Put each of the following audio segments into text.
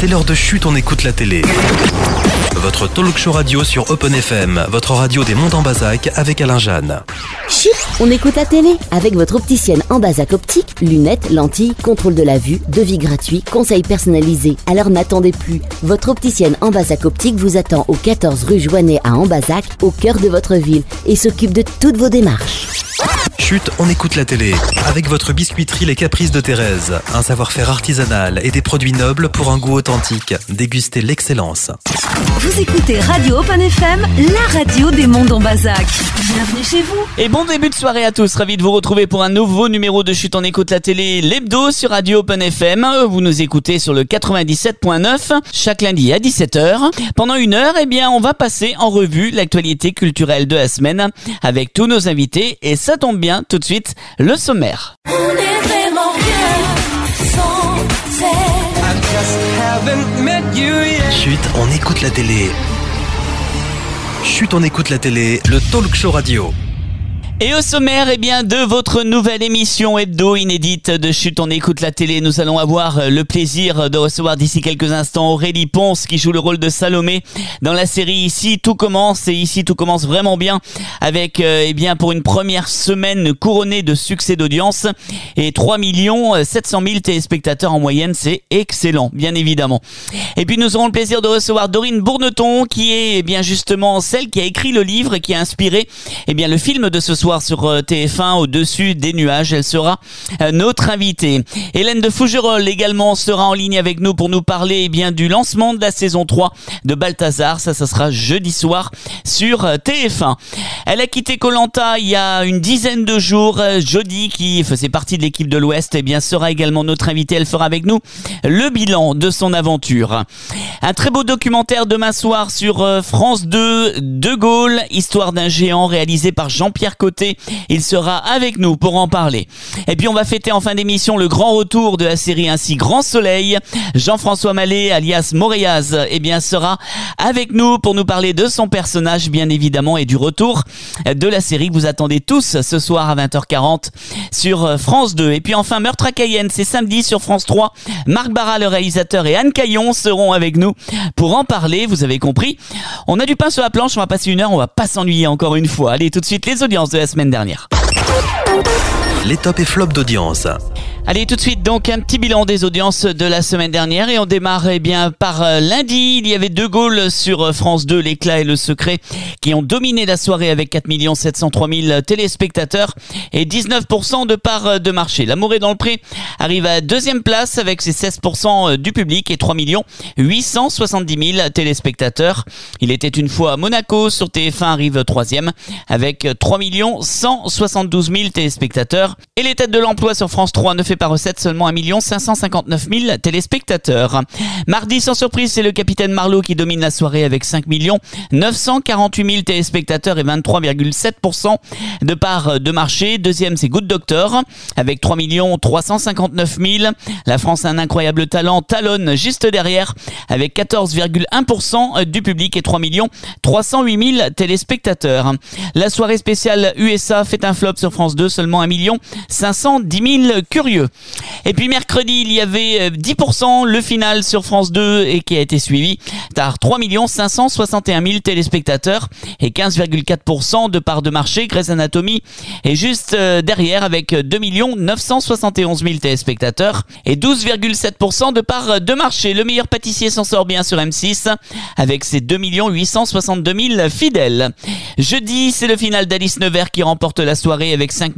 c'est l'heure de Chut, on écoute la télé. Votre talk show radio sur Open FM, votre radio des Monts en Bazac avec Alain Jeanne. Chut, on écoute la télé avec votre opticienne en Bazac optique, lunettes, lentilles, contrôle de la vue, devis gratuit, conseils personnalisés. Alors n'attendez plus, votre opticienne en Bazac optique vous attend au 14 rue Joannet à Ambazac, au cœur de votre ville, et s'occupe de toutes vos démarches. Chut, on écoute la télé avec votre biscuiterie Les Caprices de Thérèse. Un savoir-faire artisanal et des produits nobles pour un goût authentique. Dégustez l'excellence. Vous écoutez Radio Open FM, la radio des Monts en Bazac. Bienvenue chez vous. Et bon début de soirée à tous. Ravi de vous retrouver pour un nouveau numéro de Chut, on écoute la télé, l'hebdo sur Radio Open FM. Vous nous écoutez sur le 97.9 chaque lundi à 17h. Pendant une heure, on va passer en revue l'actualité culturelle de la semaine avec tous nos invités. Et ça tombe bien, tout de suite, le sommaire. On est vraiment bien sans elle. Chut, on écoute la télé. Chut, on écoute la télé, le talk show radio. Et au sommaire, de votre nouvelle émission hebdo inédite de Chut, on écoute la télé, nous allons avoir le plaisir de recevoir d'ici quelques instants Aurélie Ponce qui joue le rôle de Salomé dans la série Ici tout commence, et Ici tout commence vraiment bien avec pour une première semaine couronnée de succès d'audience et 3 700 000 téléspectateurs en moyenne, c'est excellent, bien évidemment. Et puis nous aurons le plaisir de recevoir Dorine Bourneton qui est justement celle qui a écrit le livre et qui a inspiré le film de ce soir sur TF1 Au-dessus des nuages. Elle sera notre invitée. Hélène de Fougerolles également sera en ligne avec nous pour nous parler du lancement de la saison 3 de Balthazar. Ça sera jeudi soir sur TF1. Elle a quitté Koh-Lanta il y a une dizaine de jours. Jodie, qui faisait partie de l'équipe de l'Ouest, sera également notre invitée. Elle fera avec nous le bilan de son aventure. Un très beau documentaire demain soir sur France 2, De Gaulle, histoire d'un géant, réalisé par Jean-Pierre Côté. Il sera avec nous pour en parler. Et puis on va fêter en fin d'émission le grand retour de la série Ainsi Grand Soleil. Jean-François Mallet, alias Moréaz, sera avec nous pour nous parler de son personnage, bien évidemment, et du retour de la série que vous attendez tous ce soir à 20h40 sur France 2. Et puis enfin, Meurtre à Cayenne, c'est samedi sur France 3. Marc Barra, le réalisateur, et Anne Caillon seront avec nous pour en parler. Vous avez compris, on a du pain sur la planche, on va passer une heure, on va pas s'ennuyer encore une fois. Allez, tout de suite, les audiences de la semaine dernière. Les tops et flops d'audience. Allez, tout de suite, donc, un petit bilan des audiences de la semaine dernière. Et on démarre, par lundi. Il y avait De Gaulle sur France 2, L'éclat et le secret, qui ont dominé la soirée avec 4 703 000 téléspectateurs et 19% de part de marché. L'amour est dans le pré arrive à deuxième place avec ses 16% du public et 3 870 000 téléspectateurs. Il était une fois à Monaco sur TF1 arrive troisième avec 3 172 000 téléspectateurs. Et les têtes de l'emploi sur France 3 ne fait pas recette, seulement 1 559 000 téléspectateurs. Mardi, sans surprise, c'est le Capitaine Marlowe qui domine la soirée avec 5 948 000 téléspectateurs et 23,7% de part de marché. Deuxième, c'est Good Doctor avec 3 359 000. La France a un incroyable talent, talonne juste derrière avec 14,1% du public et 3 308 000 téléspectateurs. La soirée spéciale USA fait un flop sur France 2, seulement 1 510 000 curieux. Et puis mercredi, il y avait 10% le final sur France 2 et qui a été suivi par 3 561 000 téléspectateurs et 15,4% de part de marché. Grey's Anatomy est juste derrière avec 2 971 000 téléspectateurs et 12,7% de part de marché. Le meilleur pâtissier s'en sort bien sur M6 avec ses 2 862 000 fidèles. Jeudi, c'est le final d'Alice Nevers qui remporte la soirée avec 5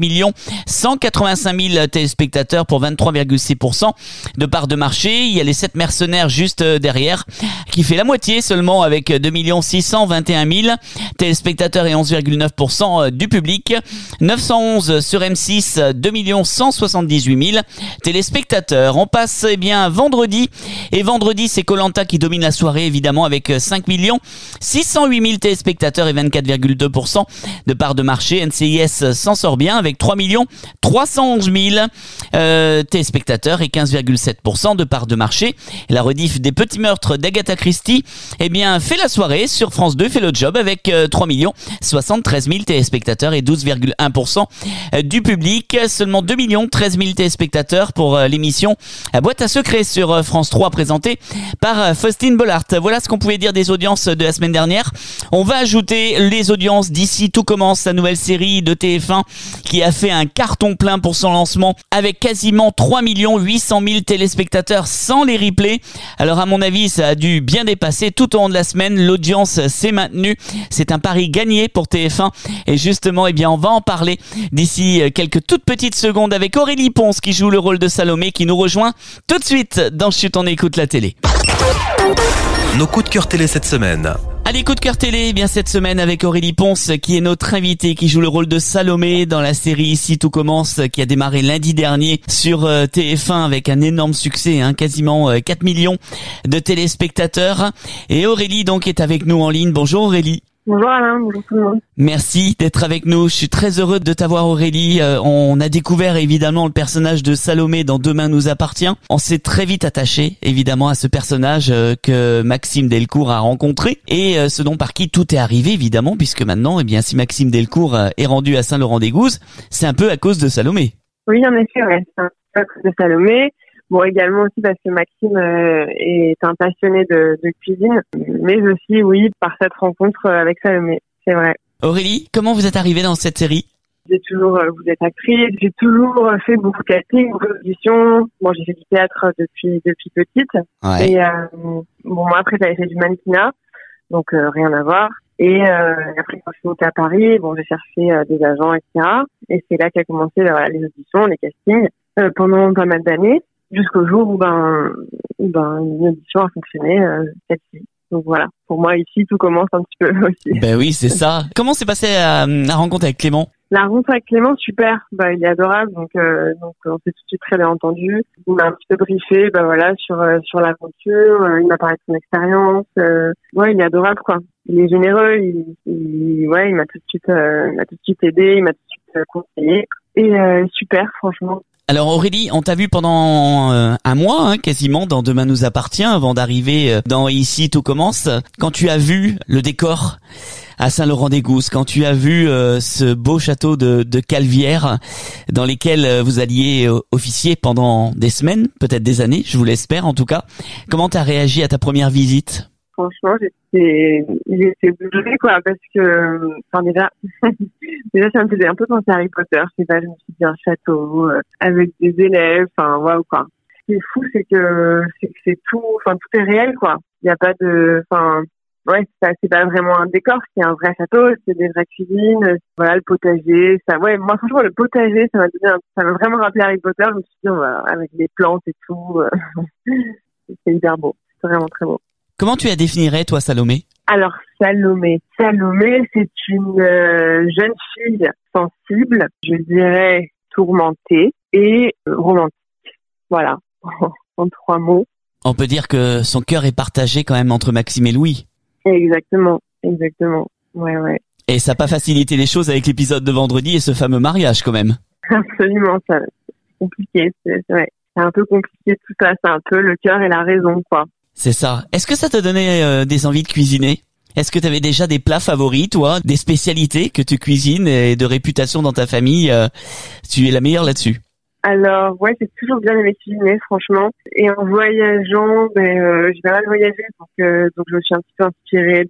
185 000 téléspectateurs pour 23,6% de part de marché. Il y a les 7 mercenaires juste derrière qui fait la moitié seulement avec 2 621 000 téléspectateurs et 11,9% du public. 911 sur M6, 2 178 000 téléspectateurs. On passe vendredi. Et vendredi, c'est Koh-Lanta qui domine la soirée évidemment avec 5 608 000 téléspectateurs et 24,2% de part de marché. NCIS s'en sort bien avec 3 311 000 téléspectateurs et 15,7% de part de marché. Et la rediff des Petits Meurtres d'Agatha Christie, eh bien, fait la soirée sur France 2, fait le job avec 3 73 000 téléspectateurs et 12,1% du public. Seulement 2 13 000 téléspectateurs pour l'émission Boîte à secrets sur France 3 présentée par Faustine Bollard. Voilà ce qu'on pouvait dire des audiences de la semaine dernière. On va ajouter les audiences d'ici tout commence, la nouvelle série de TF1 qui a fait un carton plein pour son lancement avec quasiment 3 800 000 téléspectateurs sans les replays. Alors à mon avis, ça a dû bien dépasser tout au long de la semaine. L'audience s'est maintenue. C'est un pari gagné pour TF1 et justement, eh bien, on va en parler d'ici quelques toutes petites secondes avec Aurélie Ponce qui joue le rôle de Salomé qui nous rejoint tout de suite dans Chut, on écoute la télé. Nos coups de cœur télé cette semaine. Allez, coup de cœur télé, eh bien cette semaine avec Aurélie Ponce qui est notre invitée, qui joue le rôle de Salomé dans la série Ici tout commence, qui a démarré lundi dernier sur TF1 avec un énorme succès, quasiment 4 millions de téléspectateurs. Et Aurélie donc est avec nous en ligne. Bonjour Aurélie. Bonjour Alain, bonjour tout le monde. Merci d'être avec nous. Je suis très heureux de t'avoir Aurélie. On a découvert évidemment le personnage de Salomé dans Demain nous appartient. On s'est très vite attaché évidemment à ce personnage que Maxime Delcourt a rencontré et ce dont par qui tout est arrivé évidemment puisque maintenant, eh bien, si Maxime Delcourt est rendu à Saint-Laurent-des-Gouzes, c'est un peu à cause de Salomé. Oui, en effet, ouais, c'est un peu à cause de Salomé. Bon, également aussi parce que Maxime est un passionné de cuisine, mais aussi, oui, par cette rencontre avec Salomé, c'est vrai. Aurélie, comment vous êtes arrivée dans cette série ? Vous êtes actrice, j'ai toujours fait beaucoup de casting, beaucoup d'auditions. Bon, j'ai fait du théâtre depuis petite. Ouais. Et bon, moi après j'avais fait du mannequinat, donc rien à voir. Et après quand je suis montée à Paris, bon, j'ai cherché des agents, etc. Et c'est là qu'a commencé les auditions, les castings pendant pas mal d'années. Jusqu'au jour où une audition a fonctionné, celle-ci. Donc voilà, pour moi ici tout commence un petit peu aussi. Ben oui, c'est ça. Comment s'est passée la rencontre avec Clément ? La rencontre avec Clément, super. Il est adorable, donc on s'est tout de suite très bien entendu. Il m'a un petit peu briefé, sur l'aventure. Il m'a parlé de son expérience. Il est adorable, quoi. Il est généreux. Il m'a tout de suite aidé. Il m'a tout de suite conseillé. Et super, franchement. Alors Aurélie, on t'a vu pendant un mois quasiment dans Demain nous appartient avant d'arriver dans Ici tout commence. Quand tu as vu le décor à Saint-Laurent-des-Gouzes, quand tu as vu ce beau château de Calvière dans lesquels vous alliez officier pendant des semaines, peut-être des années, je vous l'espère en tout cas, comment t'as réagi à ta première visite ? Franchement, j'étais bouleversée, quoi, parce que, déjà, ça me faisait un peu penser à Harry Potter. Je sais pas, je me suis dit un château, avec des élèves, waouh, quoi. Ce qui est fou, c'est que c'est tout est réel, quoi. Il n'y a pas de, c'est pas vraiment un décor, c'est un vrai château, c'est des vraies cuisines, le potager, moi, franchement, le potager, ça m'a vraiment rappelé Harry Potter. Je me suis dit, avec les plantes et tout, c'est hyper beau. C'est vraiment très beau. Comment tu la définirais, toi, Salomé ? Alors, Salomé, c'est une jeune fille sensible, je dirais tourmentée et romantique. Voilà, en 3 mots. On peut dire que son cœur est partagé quand même entre Maxime et Louis. Exactement. Ouais. Et ça n'a pas facilité les choses avec l'épisode de vendredi et ce fameux mariage quand même. Absolument, ça, c'est compliqué, c'est un peu compliqué tout ça, c'est un peu le cœur et la raison, quoi. C'est ça. Est-ce que ça t'a donné des envies de cuisiner ? Est-ce que tu avais déjà des plats favoris, toi, des spécialités que tu cuisines et de réputation dans ta famille ? Tu es la meilleure là-dessus. Alors, ouais, j'ai toujours bien aimé cuisiner, franchement. Et en voyageant, j'ai pas mal voyagé, donc je me suis un petit peu inspirée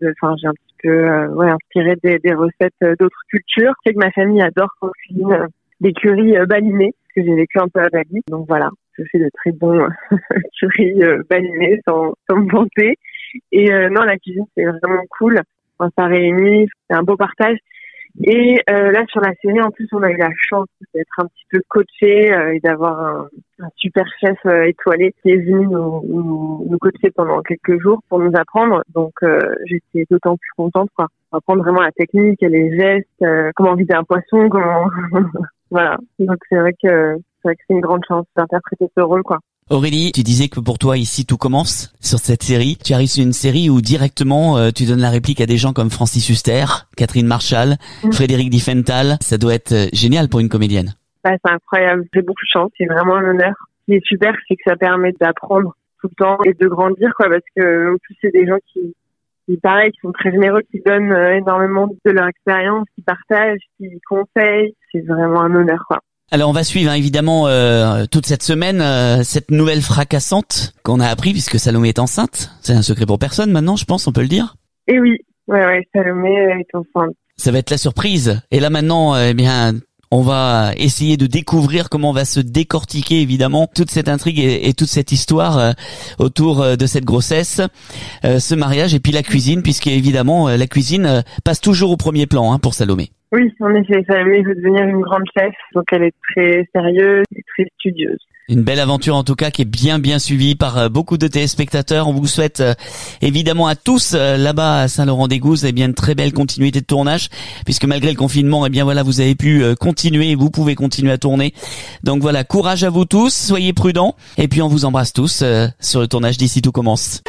inspirée des recettes d'autres cultures. Je sais que ma famille adore quand on cuisine des currys balinés, parce que j'ai vécu un peu à Bali. Donc voilà, je fais de très bons currys balinés sans me vanter. Et non, la cuisine, c'est vraiment cool. Ça réunit, c'est un beau partage. Et là, sur la série, en plus, on a eu la chance d'être un petit peu coaché et d'avoir un super chef étoilé qui est venu nous coacher pendant quelques jours pour nous apprendre. Donc, j'étais d'autant plus contente, quoi. Apprendre vraiment la technique, les gestes, comment vider un poisson, comment... Voilà. Donc, c'est vrai que c'est une grande chance d'interpréter ce rôle, quoi. Aurélie, tu disais que pour toi, Ici tout commence sur cette série. Tu arrives sur une série où directement tu donnes la réplique à des gens comme Francis Huster, Catherine Marchal, Frédéric Diffenthal. Ça doit être génial pour une comédienne. C'est incroyable. J'ai beaucoup de chance. C'est vraiment un honneur. Ce qui est super, c'est que ça permet d'apprendre tout le temps et de grandir, quoi, parce que en plus c'est des gens qui pareil, qui sont très généreux, qui donnent énormément de leur expérience, qui partagent, qui conseillent. C'est vraiment un honneur, quoi. Alors on va suivre évidemment toute cette semaine cette nouvelle fracassante qu'on a appris puisque Salomé est enceinte. C'est un secret pour personne maintenant, je pense, on peut le dire. Et oui, ouais, Salomé est enceinte. Ça va être la surprise. Et là maintenant, on va essayer de découvrir comment on va se décortiquer évidemment toute cette intrigue et toute cette histoire autour de cette grossesse, ce mariage et puis la cuisine, puisque évidemment la cuisine passe toujours au premier plan pour Salomé. Oui, en effet, Salomé veut devenir une grande chef, donc elle est très sérieuse et très studieuse. Une belle aventure en tout cas qui est bien suivie par beaucoup de téléspectateurs. On vous souhaite évidemment à tous là-bas à Saint-Laurent-des-Gouzes une très belle continuité de tournage puisque malgré le confinement vous avez pu continuer et vous pouvez continuer à tourner. Donc voilà, courage à vous tous, soyez prudents et puis on vous embrasse tous sur le tournage d'Ici Tout Commence.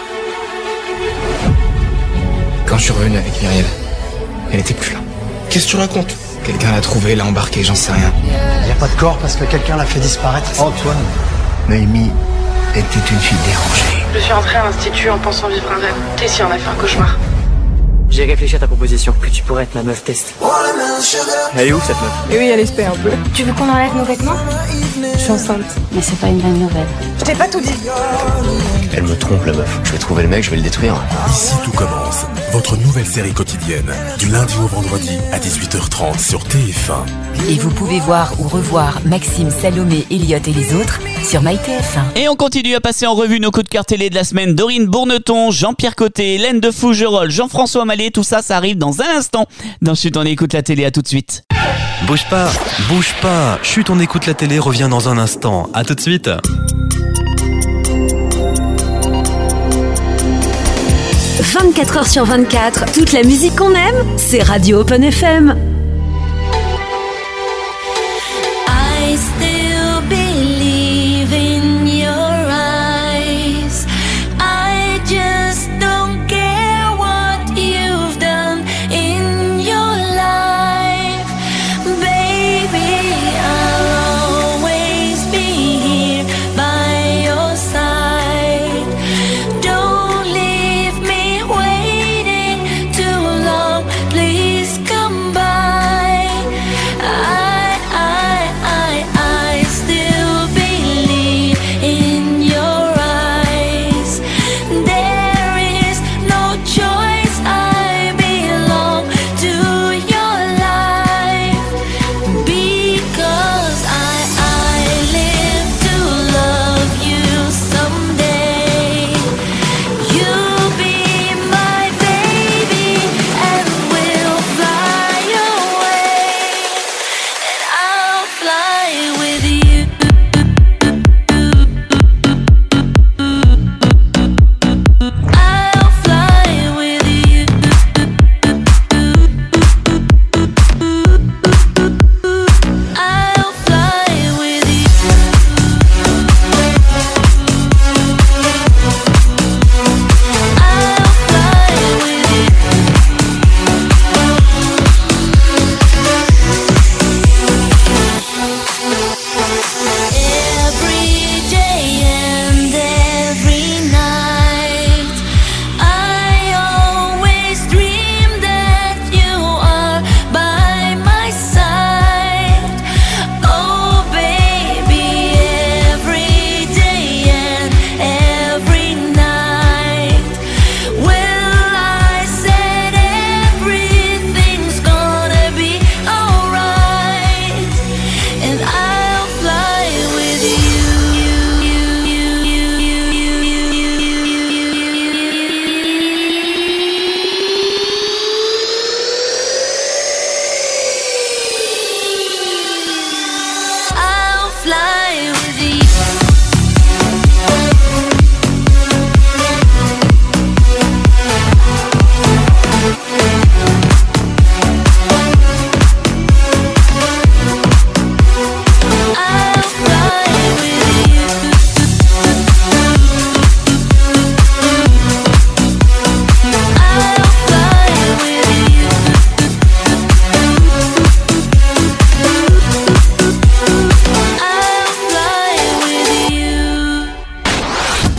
Quand je suis revenu avec Myriel, elle était plus là. Qu'est-ce que tu racontes ? Quelqu'un l'a trouvé, l'a embarqué, j'en sais rien. Il n'y a pas de corps parce que quelqu'un l'a fait disparaître. Antoine. Noémie était une fille dérangée. Je suis rentrée à l'institut en pensant vivre un rêve. Tessie en a fait un cauchemar. J'ai réfléchi à ta proposition, que tu pourrais être ma meuf test. Elle est où cette meuf ? Et oui, elle espère un peu. Tu veux qu'on enlève nos vêtements ? Je suis enceinte. Mais c'est pas une bonne nouvelle. Je t'ai pas tout dit. Elle me trompe, la meuf. Je vais trouver le mec, je vais le détruire. Ici Tout Commence, votre nouvelle série quotidienne, du lundi au vendredi à 18h30 sur TF1. Et vous pouvez voir ou revoir Maxime, Salomé, Elliot et les autres sur MyTF1. Et on continue à passer en revue nos coups de cœur télé de la semaine. Dorine Bourneton, Jean-Pierre Côté, Hélène de Fougerolles, Jean-François Mallet, tout ça, ça arrive dans un instant. Dans Chut, on écoute la télé, à tout de suite. Bouge pas. Chut, on écoute la télé, revient dans un instant. À tout de suite. « 24 heures sur 24, toute la musique qu'on aime, c'est Radio Open FM. I still believe in your eyes. I just don't care what you've done in your life. Baby, I'll always be here by your side. Don't leave me waiting too long, please come back.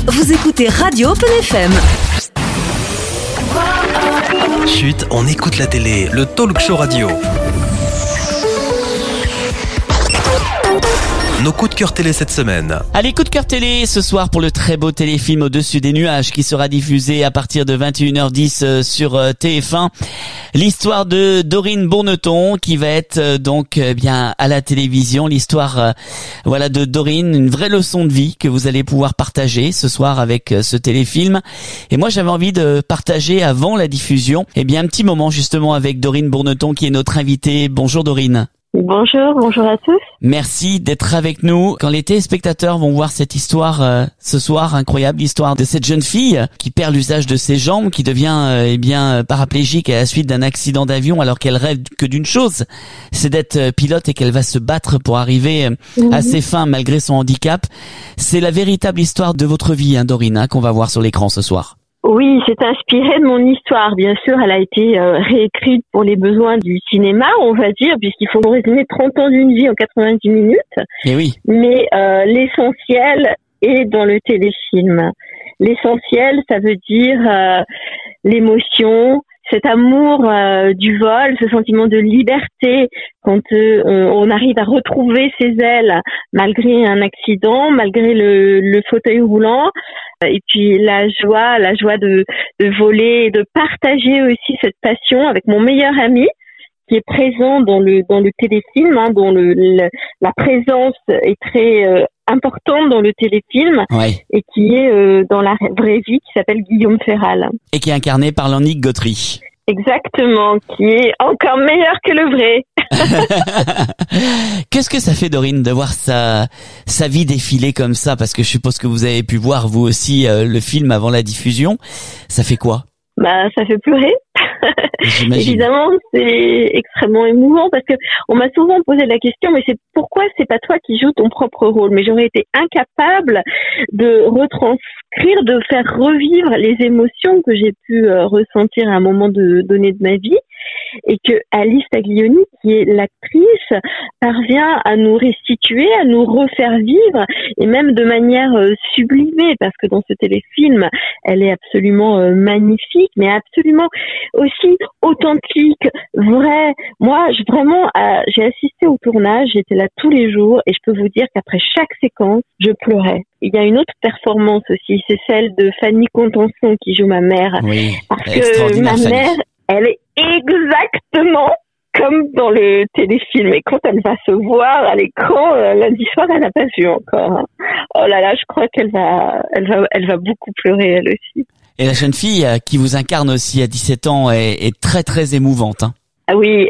Vous écoutez Radio Open FM. Chut, on écoute la télé, le talk show radio. Nos coups de cœur télé cette semaine. Allez, coup de cœur télé ce soir pour le très beau téléfilm Au-dessus des nuages qui sera diffusé à partir de 21h10 sur TF1. L'histoire de Dorine Bourneton qui va être donc bien à la télévision. L'histoire voilà de Dorine, une vraie leçon de vie que vous allez pouvoir partager ce soir avec ce téléfilm. Et moi j'avais envie de partager avant la diffusion un petit moment justement avec Dorine Bourneton qui est notre invitée. Bonjour Dorine. Bonjour à tous. Merci d'être avec nous. Quand les téléspectateurs vont voir cette histoire ce soir, incroyable histoire de cette jeune fille qui perd l'usage de ses jambes, qui devient paraplégique à la suite d'un accident d'avion alors qu'elle rêve que d'une chose, c'est d'être pilote et qu'elle va se battre pour arriver à ses fins malgré son handicap. C'est la véritable histoire de votre vie, Dorine, qu'on va voir sur l'écran ce soir. Oui, c'est inspiré de mon histoire. Bien sûr, elle a été réécrite pour les besoins du cinéma, on va dire, puisqu'il faut résumer 30 ans d'une vie en 90 minutes. Et oui. Mais l'essentiel est dans le téléfilm. L'essentiel, ça veut dire l'émotion, cet amour du vol, ce sentiment de liberté quand on arrive à retrouver ses ailes malgré un accident, malgré le fauteuil roulant, et puis la joie de voler et de partager aussi cette passion avec mon meilleur ami qui est présent dans le téléfilm, dont la présence est très importante dans le téléfilm, et qui est dans la vraie vie, qui s'appelle Guillaume Ferral. Et qui est incarné par Lannick Gautry. Exactement, qui est encore meilleur que le vrai. Qu'est-ce que ça fait, Dorine, de voir sa vie défiler comme ça? Parce que je suppose que vous avez pu voir vous aussi le film avant la diffusion. Ça fait quoi? Ça fait pleurer. Évidemment, c'est extrêmement émouvant parce que on m'a souvent posé la question, mais c'est pourquoi c'est pas toi qui joues ton propre rôle? Mais j'aurais été incapable de retranscrire, de faire revivre les émotions que j'ai pu ressentir à un moment donné de ma vie, et que Alice Taglioni, qui est l'actrice, parvient à nous restituer, à nous refaire vivre, et même de manière sublimée, parce que dans ce téléfilm, elle est absolument magnifique, mais absolument aussi authentique, vraie. Moi, j'ai assisté au tournage, j'étais là tous les jours, et je peux vous dire qu'après chaque séquence, je pleurais. Il y a une autre performance aussi, c'est celle de Fanny Contenson qui joue ma mère. Oui, parce que ma mère, elle est exactement comme dans le téléfilm. Et quand elle va se voir à l'écran, lundi soir, elle n'a pas vu encore. Oh là là, je crois qu'elle va beaucoup pleurer, elle aussi. Et la jeune fille qui vous incarne aussi à 17 ans est très très émouvante. Ah oui,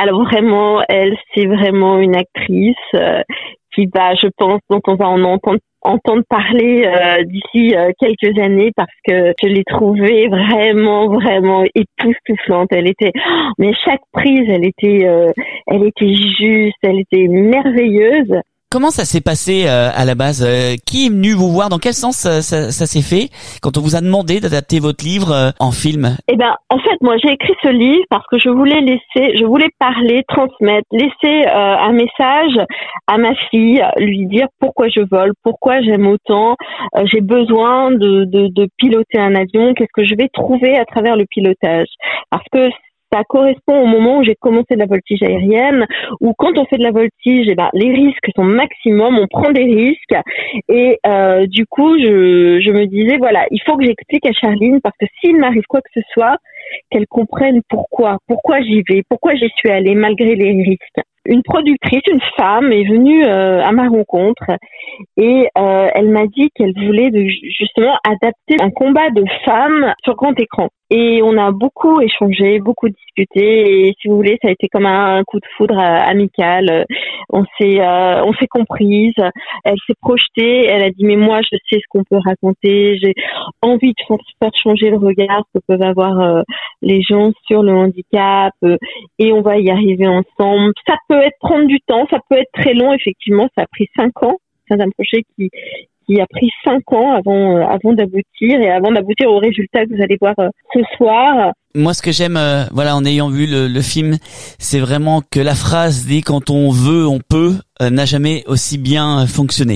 c'est vraiment une actrice qui va, je pense, dont on va en entendre parler d'ici quelques années, parce que je l'ai trouvée vraiment vraiment époustouflante. Mais chaque prise, elle était juste, elle était merveilleuse. Comment ça s'est passé à la base? Qui est venu vous voir? Dans quel sens ça s'est fait quand on vous a demandé d'adapter votre livre en film? En fait, moi, j'ai écrit ce livre parce que je voulais parler, transmettre, laisser un message à ma fille, lui dire pourquoi je vole, pourquoi j'aime autant, j'ai besoin de piloter un avion, qu'est-ce que je vais trouver à travers le pilotage. Parce que ça correspond au moment où j'ai commencé de la voltige aérienne, où quand on fait de la voltige, les risques sont maximum, on prend des risques, et du coup, je me disais, voilà, il faut que j'explique à Charline, parce que s'il m'arrive quoi que ce soit, qu'elle comprenne pourquoi j'y vais, pourquoi j'y suis allée malgré les risques. Une productrice, une femme, est venue à ma rencontre, et elle m'a dit qu'elle voulait justement adapter un combat de femmes sur grand écran. Et on a beaucoup échangé, beaucoup discuté, et si vous voulez, ça a été comme un coup de foudre amical. On s'est comprises, elle s'est projetée, elle a dit mais moi je sais ce qu'on peut raconter, j'ai envie de faire changer le regard que peuvent avoir les gens sur le handicap, et on va y arriver ensemble. Ça peut prendre du temps, ça peut être très long, effectivement, ça a pris 5 ans. C'est un projet qui a pris 5 ans avant d'aboutir, et avant d'aboutir au résultat que vous allez voir ce soir. Moi, ce que j'aime, en ayant vu le film, c'est vraiment que la phrase dit « quand on veut, on peut » n'a jamais aussi bien fonctionné.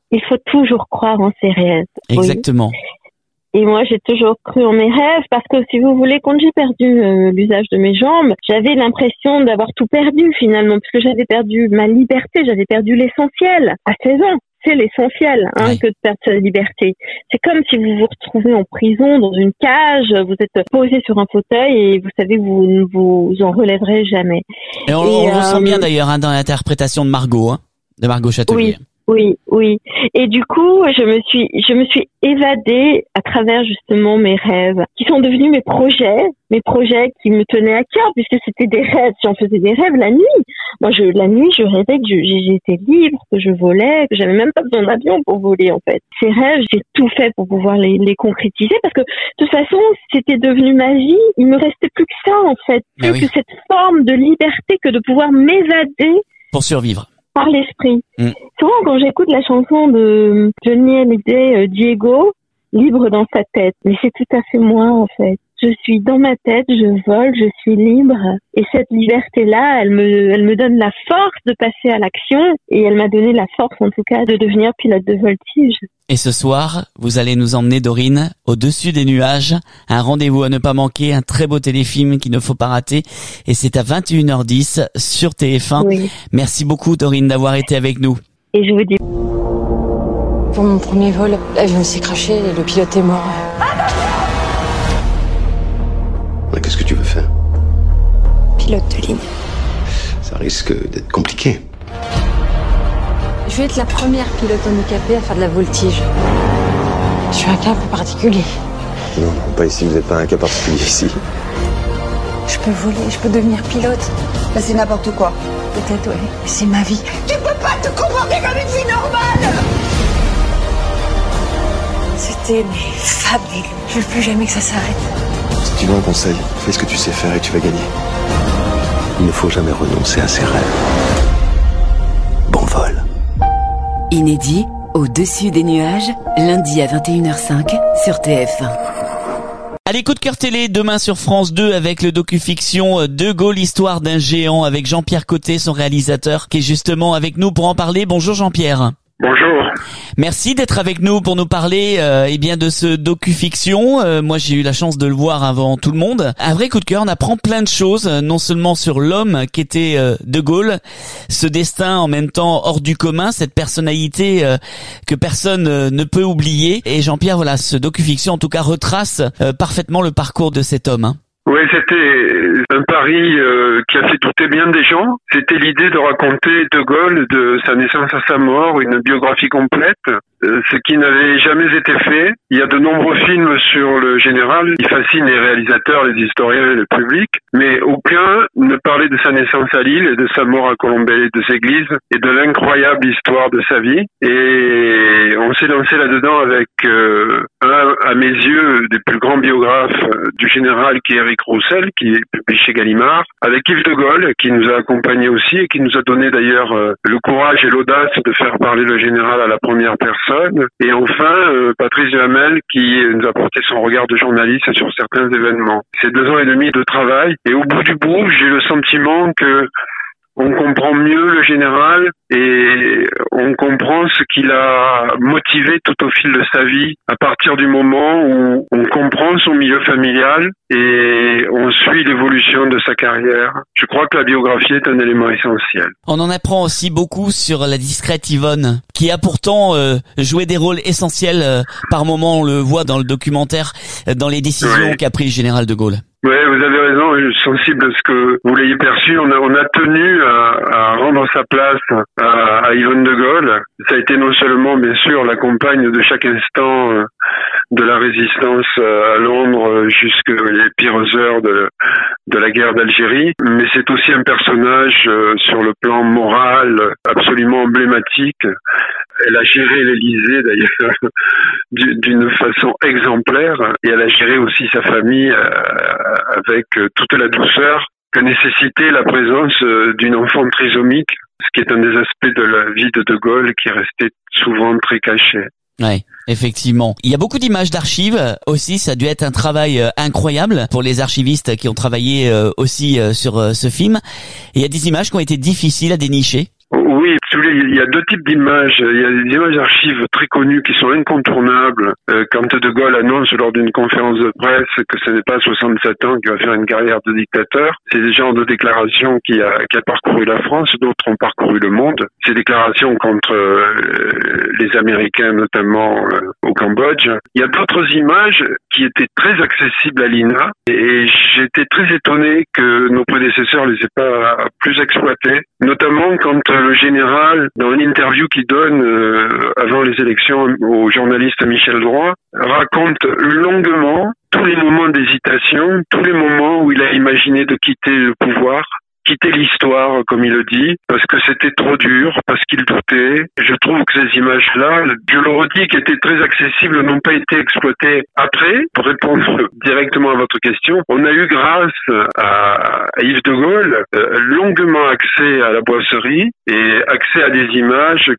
il faut toujours croire en ses rêves. Exactement. Oui. Et moi, j'ai toujours cru en mes rêves parce que, si vous voulez, quand j'ai perdu l'usage de mes jambes, j'avais l'impression d'avoir tout perdu finalement, parce que j'avais perdu ma liberté, j'avais perdu l'essentiel à 16 ans. C'est l'essentiel que de perdre sa liberté. C'est comme si vous vous retrouvez en prison, dans une cage, vous êtes posé sur un fauteuil et vous savez que vous ne vous en relèverez jamais. Et on le ressent bien d'ailleurs dans l'interprétation de Margot Châtelier. Oui. Et du coup, je me suis évadée à travers justement mes rêves, qui sont devenus mes projets qui me tenaient à cœur, puisque c'était des rêves. J'en faisais des rêves la nuit. Moi, la nuit, je rêvais que j'étais libre, que je volais, que j'avais même pas besoin d'avion pour voler, en fait. Ces rêves, j'ai tout fait pour pouvoir les concrétiser, parce que de toute façon, c'était devenu ma vie. Il me restait plus que ça, en fait. Plus que cette forme de liberté, que de pouvoir m'évader. Pour survivre. Par l'esprit. Souvent, quand j'écoute la chanson de Johnny Hallyday, Diego, libre dans sa tête, mais c'est tout à fait moi, en fait. Je suis dans ma tête, je vole, je suis libre. Et cette liberté-là, elle me donne la force de passer à l'action. Et elle m'a donné la force, en tout cas, de devenir pilote de voltige. Et ce soir, vous allez nous emmener, Dorine, au-dessus des nuages. Un rendez-vous à ne pas manquer, un très beau téléfilm qu'il ne faut pas rater. Et c'est à 21h10 sur TF1. Oui. Merci beaucoup, Dorine, d'avoir été avec nous. Et je vous dis... Pour mon premier vol, l'avion s'est crashé et le pilote est mort. Mais qu'est-ce que tu veux faire? Pilote de ligne. Ça risque d'être compliqué. Je vais être la première pilote handicapée à faire de la voltige. Je suis un cas un peu particulier. Non, pas ici, vous n'êtes pas un cas particulier ici. Je peux voler, je peux devenir pilote. Bah, c'est n'importe quoi. Peut-être, ouais. Mais c'est ma vie. Tu peux pas te comporter comme une fille normale! C'était fabuleux. Je veux plus jamais que ça s'arrête. Si tu veux un conseil, fais ce que tu sais faire et tu vas gagner. Il ne faut jamais renoncer à ses rêves. Bon vol. Inédit, au-dessus des nuages, lundi à 21h05 sur TF1. Allez, coup de cœur télé, demain sur France 2 avec le docu-fiction De Gaulle, histoire d'un géant, avec Jean-Pierre Côté, son réalisateur, qui est justement avec nous pour en parler. Bonjour Jean-Pierre. Bonjour. Merci d'être avec nous pour nous parler de ce docu-fiction. Moi, j'ai eu la chance de le voir avant tout le monde. Un vrai coup de cœur, on apprend plein de choses, non seulement sur l'homme qui était De Gaulle, ce destin en même temps hors du commun, cette personnalité que personne ne peut oublier. Et Jean-Pierre, voilà, ce docu-fiction en tout cas retrace parfaitement le parcours de cet homme. Oui, c'était un pari qui a fait douter bien des gens. C'était l'idée de raconter De Gaulle, de sa naissance à sa mort, une biographie complète, ce qui n'avait jamais été fait. Il y a de nombreux films sur le général qui fascinent les réalisateurs, les historiens et le public, mais aucun ne parlait de sa naissance à Lille et de sa mort à Colombey de Églises et de l'incroyable histoire de sa vie. Et on s'est lancé là-dedans avec un, à mes yeux, des plus grands biographes du général, qui est Éric Roussel, qui est publié chez Gallimard, avec Yves De Gaulle, qui nous a accompagnés aussi et qui nous a donné d'ailleurs le courage et l'audace de faire parler le général à la première personne. Et enfin, Patrice Duhamel, qui nous a porté son regard de journaliste sur certains événements. C'est 2 ans et demi de travail, et au bout du bout, j'ai le sentiment que on comprend mieux le général et on comprend ce qu'il a motivé tout au fil de sa vie, à partir du moment où on comprend son milieu familial et on suit l'évolution de sa carrière. Je crois que la biographie est un élément essentiel. On en apprend aussi beaucoup sur la discrète Yvonne, qui a pourtant joué des rôles essentiels par moment, on le voit dans le documentaire, dans les décisions qu'a pris le général De Gaulle. Oui, vous avez raison, je suis sensible à ce que vous l'ayez perçu. On a tenu à rendre sa place à Yvonne De Gaulle. Ça a été non seulement, bien sûr, la compagne de chaque instant de la résistance à Londres jusqu'aux pires heures de la guerre d'Algérie, mais c'est aussi un personnage sur le plan moral absolument emblématique. Elle a géré l'Élysée d'ailleurs d'une façon exemplaire, et elle a géré aussi sa famille avec toute la douceur que nécessitait la présence d'une enfant trisomique, ce qui est un des aspects de la vie de Gaulle qui est resté souvent très caché. Ouais, effectivement. Il y a beaucoup d'images d'archives aussi, ça a dû être un travail incroyable pour les archivistes qui ont travaillé aussi sur ce film. Et il y a des images qui ont été difficiles à dénicher. Oui, oui, il y a deux types d'images. Il y a des images d'archives très connues qui sont incontournables. Quand De Gaulle annonce lors d'une conférence de presse que ce n'est pas à 67 ans qu'il va faire une carrière de dictateur, c'est des genres de déclarations qui a parcouru la France, d'autres ont parcouru le monde. Ces déclarations contre les Américains, notamment au Cambodge. Il y a d'autres images qui étaient très accessibles à l'INA et j'étais très étonné que nos prédécesseurs les aient pas plus exploitées, notamment quand le général, dans une interview qu'il donne avant les élections au journaliste Michel Droit, raconte longuement tous les moments d'hésitation, tous les moments où il a imaginé de quitter le pouvoir, quitter l'histoire, comme il le dit, parce que c'était trop dur, parce qu'il doutait. Je trouve que ces images-là, je le redis, qui étaient très accessibles, n'ont pas été exploitées après. Pour répondre directement à votre question, on a eu grâce à Yves de Gaulle longuement accès à la boisserie et accès à des images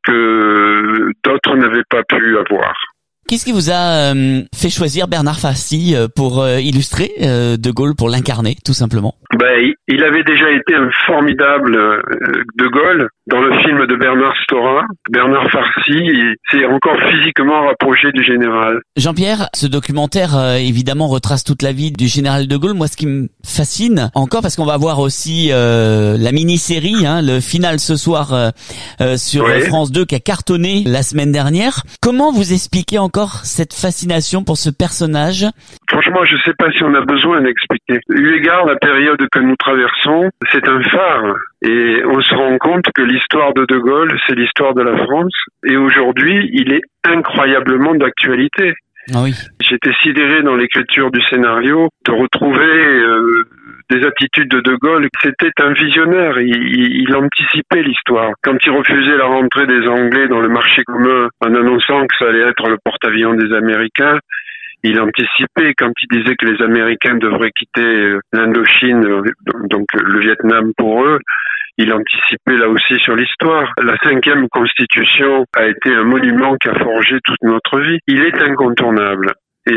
que d'autres n'avaient pas pu avoir. Qu'est-ce qui vous a fait choisir Bernard Farcy pour illustrer De Gaulle, pour l'incarner, tout simplement? Il avait déjà été un formidable De Gaulle dans le film de Bernard Storin. Bernard Farcy s'est encore physiquement rapproché du général. Jean-Pierre, ce documentaire évidemment retrace toute la vie du général De Gaulle. Moi, ce qui me fascine encore, parce qu'on va voir aussi la mini-série, le final ce soir sur France 2 qui a cartonné la semaine dernière. Comment vous expliquez encore cette fascination pour ce personnage? Franchement, je ne sais pas si on a besoin d'expliquer. Eu égard à la période que nous traversons, c'est un phare. Et on se rend compte que l'histoire de Gaulle, c'est l'histoire de la France. Et aujourd'hui, il est incroyablement d'actualité. Ah oui. J'étais sidéré dans l'écriture du scénario de retrouver des attitudes de Gaulle. C'était un visionnaire. Il anticipait l'histoire. Quand il refusait la rentrée des Anglais dans le marché commun en annonçant que ça allait être le porte-avions des Américains, il anticipait quand il disait que les Américains devraient quitter l'Indochine, donc le Vietnam pour eux. Il anticipait là aussi sur l'histoire. La 5e Constitution a été un monument qui a forgé toute notre vie. Il est incontournable.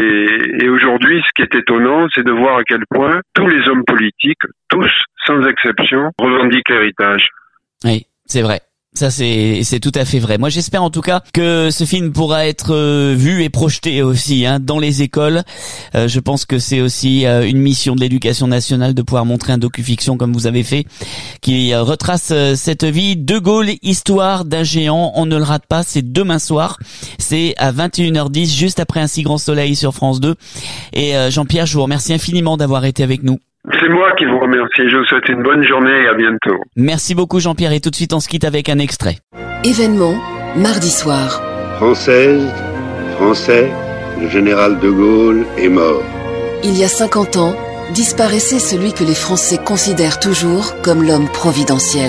Et aujourd'hui, ce qui est étonnant, c'est de voir à quel point tous les hommes politiques, tous, sans exception, revendiquent l'héritage. Oui, c'est vrai. Ça, c'est tout à fait vrai. Moi, j'espère en tout cas que ce film pourra être vu et projeté aussi dans les écoles. Je pense que c'est aussi une mission de l'éducation nationale de pouvoir montrer un docu-fiction comme vous avez fait, qui retrace cette vie. De Gaulle, histoire d'un géant. On ne le rate pas. C'est demain soir. C'est à 21h10, juste après Un si grand soleil sur France 2. Et Jean-Pierre, je vous remercie infiniment d'avoir été avec nous. C'est moi qui vous remercie. Je vous souhaite une bonne journée et à bientôt. Merci beaucoup Jean-Pierre, et tout de suite on se quitte avec un extrait. Événement, mardi soir. Française, Français, le général de Gaulle est mort. Il y a 50 ans, disparaissait celui que les Français considèrent toujours comme l'homme providentiel.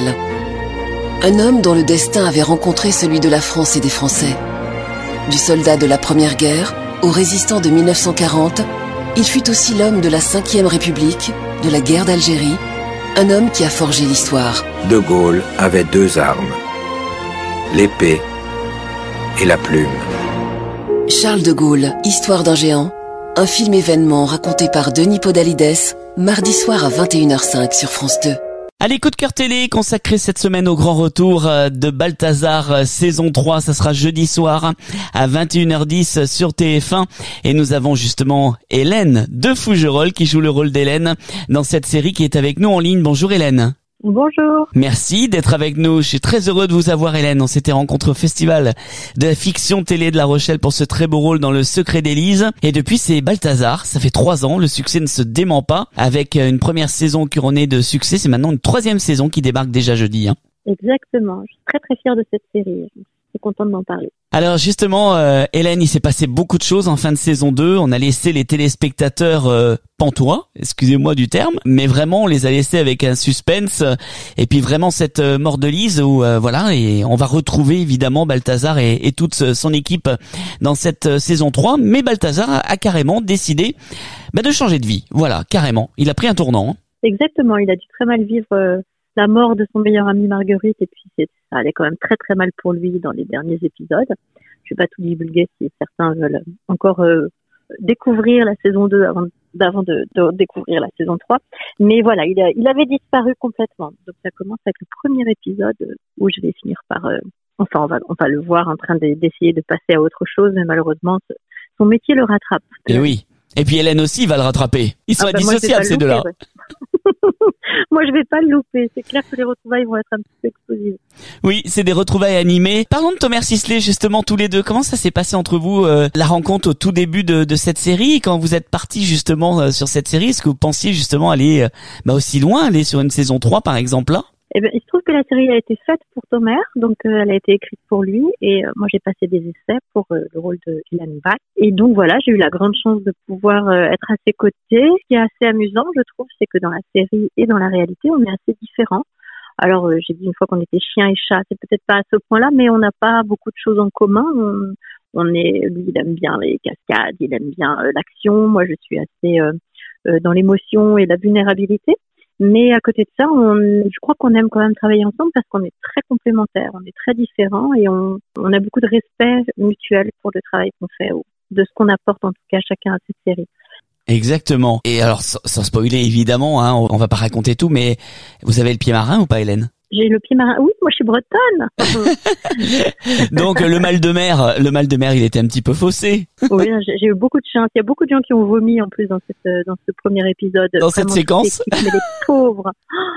Un homme dont le destin avait rencontré celui de la France et des Français. Du soldat de la Première Guerre au résistant de 1940, il fut aussi l'homme de la 5e République, de la guerre d'Algérie, un homme qui a forgé l'histoire. De Gaulle avait 2 armes, l'épée et la plume. Charles de Gaulle, Histoire d'un géant, un film événement raconté par Denis Podalides, mardi soir à 21h05 sur France 2. Allez, coup de cœur télé consacré cette semaine au grand retour de Balthazar saison 3. Ça sera jeudi soir à 21h10 sur TF1. Et nous avons justement Hélène de Fougerolles qui joue le rôle d'Hélène dans cette série, qui est avec nous en ligne. Bonjour Hélène. Bonjour. Merci d'être avec nous. Je suis très heureux de vous avoir Hélène. On s'était rencontrés au Festival de la fiction télé de La Rochelle pour ce très beau rôle dans Le Secret d'Élise. Et depuis, c'est Balthazar. Ça fait 3 ans. Le succès ne se dément pas. Avec une première saison couronnée de succès, c'est maintenant une 3e saison qui débarque déjà jeudi. Exactement. Je suis très très fière de cette série. Je suis contente d'en parler. Alors justement, Hélène, il s'est passé beaucoup de choses en fin de saison 2. On a laissé les téléspectateurs pantois, excusez-moi du terme, mais vraiment on les a laissés avec un suspense. Et puis vraiment cette mort de Lise où voilà, et on va retrouver évidemment Balthazar et toute son équipe dans cette saison 3. Mais Balthazar a carrément décidé de changer de vie. Voilà, carrément. Il a pris un tournant. Exactement, il a dû très mal vivre la mort de son meilleur ami Marguerite, et puis ça allait quand même très très mal pour lui dans les derniers épisodes. Je vais pas tout divulguer si certains veulent encore découvrir la saison 2 avant de découvrir la saison 3. Mais voilà, il avait disparu complètement. Donc ça commence avec le premier épisode où je vais finir par... on va le voir en train d'essayer de passer à autre chose, mais malheureusement, son métier le rattrape. Et oui. Et puis Hélène aussi va le rattraper. Ils sont indissociables, ces deux-là. Ouais. Moi, je vais pas le louper. C'est clair que les retrouvailles vont être un petit peu explosives. Oui, c'est des retrouvailles animées. Parlons de Thomas Sisley, justement, tous les deux. Comment ça s'est passé entre vous, la rencontre au tout début de cette série? Quand vous êtes partis, justement, sur cette série, est-ce que vous pensiez, justement, aller aussi loin, aller sur une saison 3, par exemple, là? Eh bien, il se trouve que la série a été faite pour Thomas, donc elle a été écrite pour lui, et moi j'ai passé des essais pour le rôle de Ilan Bach. Et donc voilà, j'ai eu la grande chance de pouvoir être à ses côtés. Ce qui est assez amusant, je trouve, c'est que dans la série et dans la réalité, on est assez différents. Alors j'ai dit une fois qu'on était chien et chat, c'est peut-être pas à ce point-là, mais on n'a pas beaucoup de choses en commun. Lui, il aime bien les cascades, il aime bien l'action. Moi, je suis assez dans l'émotion et la vulnérabilité. Mais à côté de ça, je crois qu'on aime quand même travailler ensemble parce qu'on est très complémentaires, on est très différents et on a beaucoup de respect mutuel pour le travail qu'on fait, de ce qu'on apporte en tout cas chacun à cette série. Exactement. Et alors, sans spoiler évidemment, hein, on va pas raconter tout, mais vous avez le pied marin ou pas, Hélène? J'ai le pied marin. Oui, moi je suis bretonne. Donc le mal de mer, il était un petit peu faussé. Oui, j'ai eu beaucoup de chance. Il y a beaucoup de gens qui ont vomi en plus dans ce premier épisode. Dans cette séquence. Mais les pauvres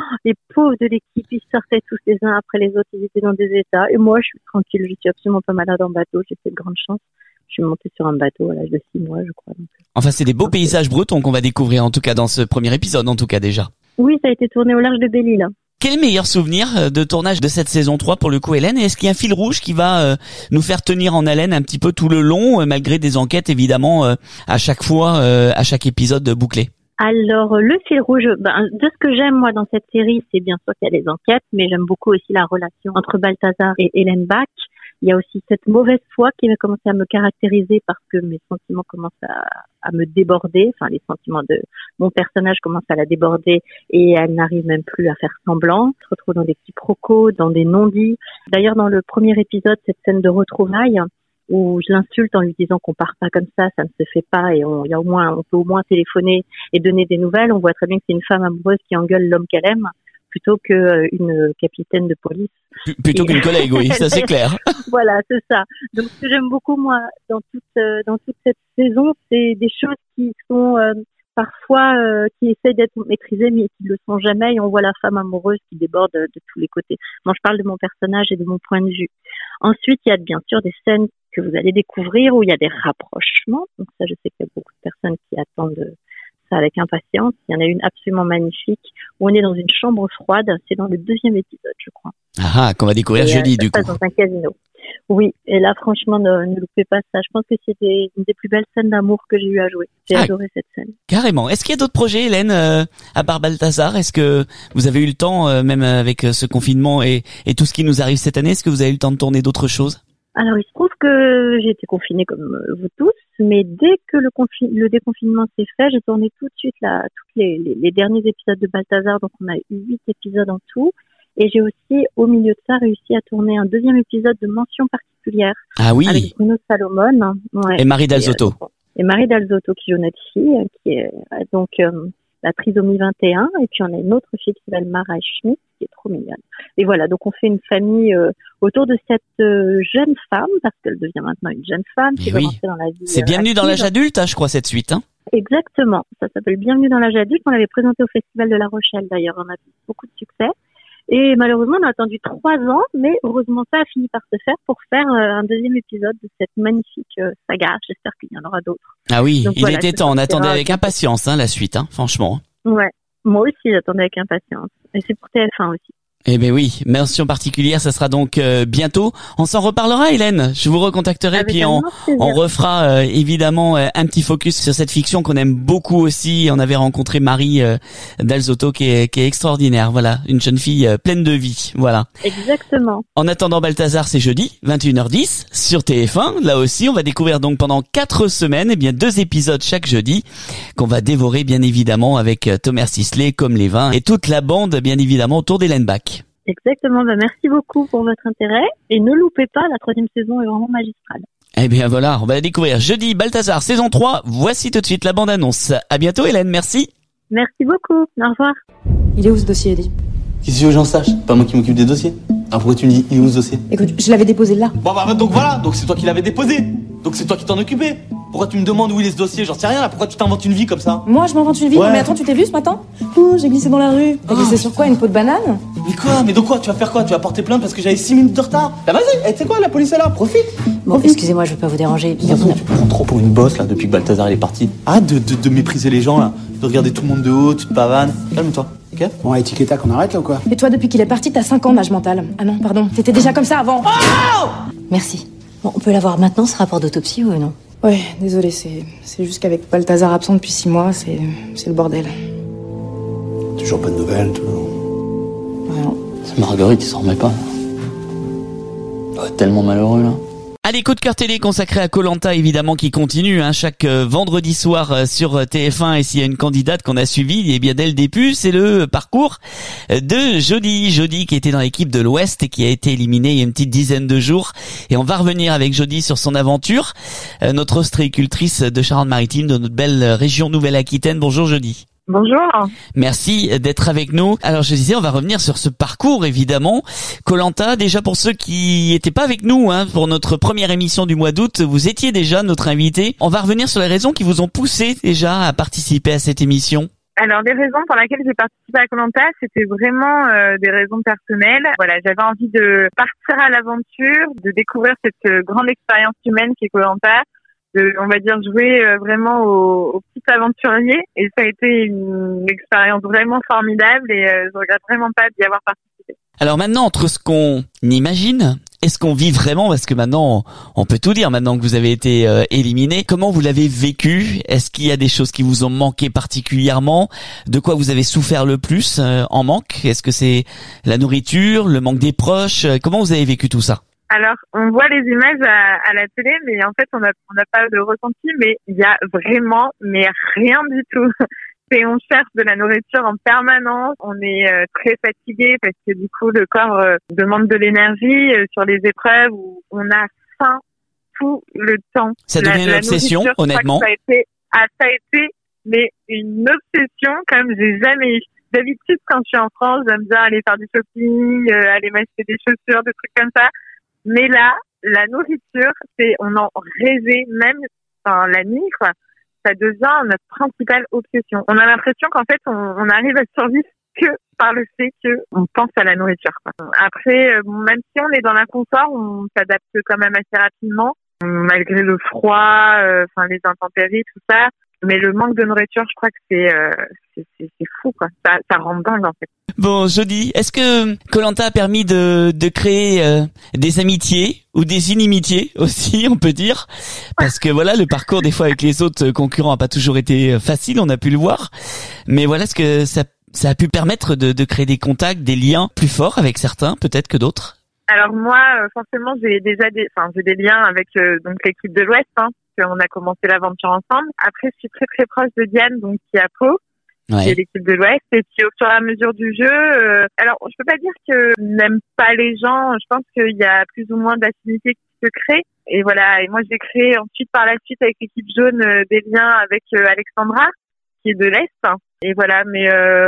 de l'équipe, ils sortaient tous les uns après les autres. Ils étaient dans des états. Et moi, je suis tranquille. Je suis absolument pas malade en bateau. J'ai fait de grandes chances. Je suis montée sur un bateau à l'âge de 6 mois, je crois. Donc. Enfin, c'est des beaux paysages bretons qu'on va découvrir, en tout cas dans ce premier épisode, en tout cas déjà. Oui, ça a été tourné au large de Belle-Île. Quel est le meilleur souvenir de tournage de cette saison 3 pour le coup, Hélène? Est-ce qu'il y a un fil rouge qui va nous faire tenir en haleine un petit peu tout le long, malgré des enquêtes évidemment à chaque fois, à chaque épisode bouclé? Alors, le fil rouge, de ce que j'aime moi dans cette série, c'est bien sûr qu'il y a les enquêtes, mais j'aime beaucoup aussi la relation entre Balthazar et Hélène Bach. Il y a aussi cette mauvaise foi qui va commencer à me caractériser parce que mes sentiments commencent à me déborder. Enfin, les sentiments de mon personnage commencent à la déborder et elle n'arrive même plus à faire semblant. Elle se retrouve dans des quiproquos, dans des non-dits. D'ailleurs, dans le premier épisode, cette scène de retrouvailles où je l'insulte en lui disant qu'on part pas comme ça ne se fait pas et on peut au moins téléphoner et donner des nouvelles. On voit très bien que c'est une femme amoureuse qui engueule l'homme qu'elle aime plutôt qu'une capitaine de police. Plutôt qu'une collègue, oui, ça c'est clair. Voilà, c'est ça. Donc ce que j'aime beaucoup moi dans toute cette saison, c'est des choses qui sont parfois qui essayent d'être maîtrisées mais qui ne le sont jamais et on voit la femme amoureuse qui déborde de tous les côtés. Moi je parle de mon personnage et de mon point de vue. Ensuite, il y a bien sûr des scènes que vous allez découvrir où il y a des rapprochements. Donc ça, je sais qu'il y a beaucoup de personnes qui attendent ça avec impatience. Il y en a une absolument magnifique où on est dans une chambre froide. C'est dans le deuxième épisode, je crois. Ah, qu'on va découvrir jeudi, du coup. Dans un casino. Oui, et là, franchement, ne loupez pas ça. Je pense que c'est une des plus belles scènes d'amour que j'ai eu à jouer. J'ai adoré cette scène. Carrément. Est-ce qu'il y a d'autres projets, Hélène, à part Balthazar? Est-ce que vous avez eu le temps, même avec ce confinement et tout ce qui nous arrive cette année, est-ce que vous avez eu le temps de tourner d'autres choses? Alors, il se trouve que j'ai été confinée comme vous tous, mais dès que le déconfinement s'est fait, j'ai tourné tout de suite tous les derniers épisodes de Balthazar, donc on a eu 8 épisodes en tout. Et j'ai aussi, au milieu de ça, réussi à tourner un deuxième épisode de Mention particulière. Ah oui. Avec Bruno Salomon. Ouais. Et Marie Dalzotto. Et Marie Dalzotto qui joue notre fille, qui est donc la trisomie 21. Et puis on a une autre fille qui s'appelle Mara Schmidt, qui est trop mignonne. Et voilà, donc on fait une famille autour de cette jeune femme, parce qu'elle devient maintenant une jeune femme qui va rentrer dans la vie. C'est Bienvenue dans l'âge adulte, je crois, cette suite. Hein. Exactement. Ça s'appelle Bienvenue dans l'âge adulte. On l'avait présenté au Festival de La Rochelle, d'ailleurs. On a eu beaucoup de succès. Et malheureusement, on a attendu 3 ans, mais heureusement, ça a fini par se faire pour faire un deuxième épisode de cette magnifique saga. J'espère qu'il y en aura d'autres. Ah oui, donc, il était temps. On attendait avec impatience la suite, franchement. Ouais, moi aussi, j'attendais avec impatience. Et c'est pour TF1 aussi. Eh ben oui, mention particulière, ça sera donc bientôt. On s'en reparlera, Hélène. Je vous recontacterai puis on refera évidemment un petit focus sur cette fiction qu'on aime beaucoup aussi. On avait rencontré Marie Dalzotto qui est extraordinaire. Voilà, une jeune fille pleine de vie. Voilà. Exactement. En attendant Balthazar, c'est jeudi 21h10 sur TF1. Là aussi, on va découvrir donc pendant 4 semaines 2 épisodes chaque jeudi qu'on va dévorer bien évidemment avec Thomas Sisley comme les vins et toute la bande bien évidemment autour d'Hélène Bach. Exactement, merci beaucoup pour votre intérêt et ne loupez pas, la 3e saison est vraiment magistrale. Eh bien voilà, on va découvrir jeudi Balthazar saison 3. Voici tout de suite la bande-annonce. À bientôt Hélène, merci. Merci beaucoup. Au revoir. Il est où ce dossier, Eddie? Qu'est-ce que tu veux que j'en sache? Pas moi qui m'occupe des dossiers. Ah, pourquoi tu me dis il est où ce dossier? Écoute, je l'avais déposé là. Bon bah donc voilà, donc c'est toi qui l'avais déposé. Donc c'est toi qui t'en occupais. Pourquoi tu me demandes où il est ce dossier? J'en sais rien là, pourquoi tu t'inventes une vie comme ça? Moi, je m'invente une vie. Ouais. Mais attends, tu t'es vu ce matin? Oh, j'ai glissé dans la rue. T'as glissé sur quoi? Une peau de banane? Mais quoi? Mais donc quoi? Tu vas faire quoi? Tu vas porter plainte parce que j'avais 6 minutes de retard? Bah vas-y, tu sais quoi, la police est là, profite. Bon, excusez-moi, je veux pas vous déranger. Tu prends trop pour une bosse là depuis que Balthazar il est parti. Arrête de mépriser les gens là, de regarder tout le monde de haut, tu te pavanes. Calme-toi, ok? Bon, étiqueta qu'on arrête là ou quoi? Et toi, depuis qu'il est parti, t'as 5 ans d'âge mental. Ah non, pardon, t'étais déjà comme ça avant. Oh Merci. Bon, on peut l'avoir maintenant, ce rapport d'autopsie ou non? Ouais, désolé, c'est juste qu'avec Balthazar absent depuis 6 mois, c'est le bordel. Toujours pas de nouvelles, toujours. Rien. C'est Marguerite, il s'en remet pas. Oh, tellement malheureux là. Allez, coup de cœur télé consacré à Koh-Lanta, évidemment, qui continue chaque vendredi soir sur TF1. Et s'il y a une candidate qu'on a suivie, eh bien dès le début, c'est le parcours de Jodie qui était dans l'équipe de l'Ouest et qui a été éliminée il y a une petite dizaine de jours. Et on va revenir avec Jodie sur son aventure. Notre ostréicultrice de Charente-Maritime, de notre belle région Nouvelle-Aquitaine. Bonjour Jodie. Bonjour. Merci d'être avec nous. Alors je disais, on va revenir sur ce parcours évidemment. Koh-Lanta, déjà pour ceux qui n'étaient pas avec nous pour notre première émission du mois d'août, vous étiez déjà notre invité. On va revenir sur les raisons qui vous ont poussé déjà à participer à cette émission. Alors, les raisons pour lesquelles j'ai participé à Koh-Lanta, c'était vraiment des raisons personnelles. Voilà, j'avais envie de partir à l'aventure, de découvrir cette grande expérience humaine qu'est Koh-Lanta. On va dire jouer vraiment aux petits aventuriers, et ça a été une expérience vraiment formidable et je regrette vraiment pas d'y avoir participé. Alors maintenant, entre ce qu'on imagine et ce qu'on vit vraiment, parce que maintenant on peut tout dire maintenant que vous avez été éliminé, comment vous l'avez vécu? Est-ce qu'il y a des choses qui vous ont manqué particulièrement? De quoi vous avez souffert le plus en manque? Est-ce que c'est la nourriture, le manque des proches? Comment vous avez vécu tout ça? Alors, on voit les images à la télé, mais en fait, on n'a pas de ressenti, mais il y a vraiment, mais rien du tout. Et on cherche de la nourriture en permanence. On est très fatigué parce que du coup, le corps demande de l'énergie sur les épreuves où on a faim tout le temps. Ça devient une obsession, honnêtement. Ça a été, mais une obsession comme j'ai jamais eu. D'habitude, quand je suis en France, j'aime bien aller faire du shopping, aller m'acheter des chaussures, des trucs comme ça. Mais là, la nourriture, on en rêvait même, la nuit, quoi. Ça devient notre principale obsession. On a l'impression qu'en fait, on arrive à survivre que par le fait qu'on pense à la nourriture, quoi. Après, même si on est dans l'inconfort, on s'adapte quand même assez rapidement, malgré le froid, les intempéries, tout ça. Mais le manque de nourriture, je crois que c'est fou, quoi. Ça rend dingue, en fait. Bon, Jodie, est-ce que Koh-Lanta a permis de créer des amitiés ou des inimitiés aussi, on peut dire? Parce que voilà, le parcours des fois avec les autres concurrents a pas toujours été facile, on a pu le voir. Mais voilà, est-ce que ça a pu permettre de créer des contacts, des liens plus forts avec certains, peut-être que d'autres? Alors moi, forcément, j'ai des liens avec donc l'équipe de l'Ouest, on a commencé l'aventure ensemble. Après, je suis très très proche de Diane, donc qui est à Pau. Ouais. C'est l'équipe de l'Ouest, et puis au fur et à mesure du jeu, alors je peux pas dire que je n'aime pas les gens, je pense qu'il y a plus ou moins d'affinités qui se créent, et voilà, et moi j'ai créé ensuite par la suite avec l'équipe jaune des liens avec Alexandra, qui est de l'Est, et voilà, mais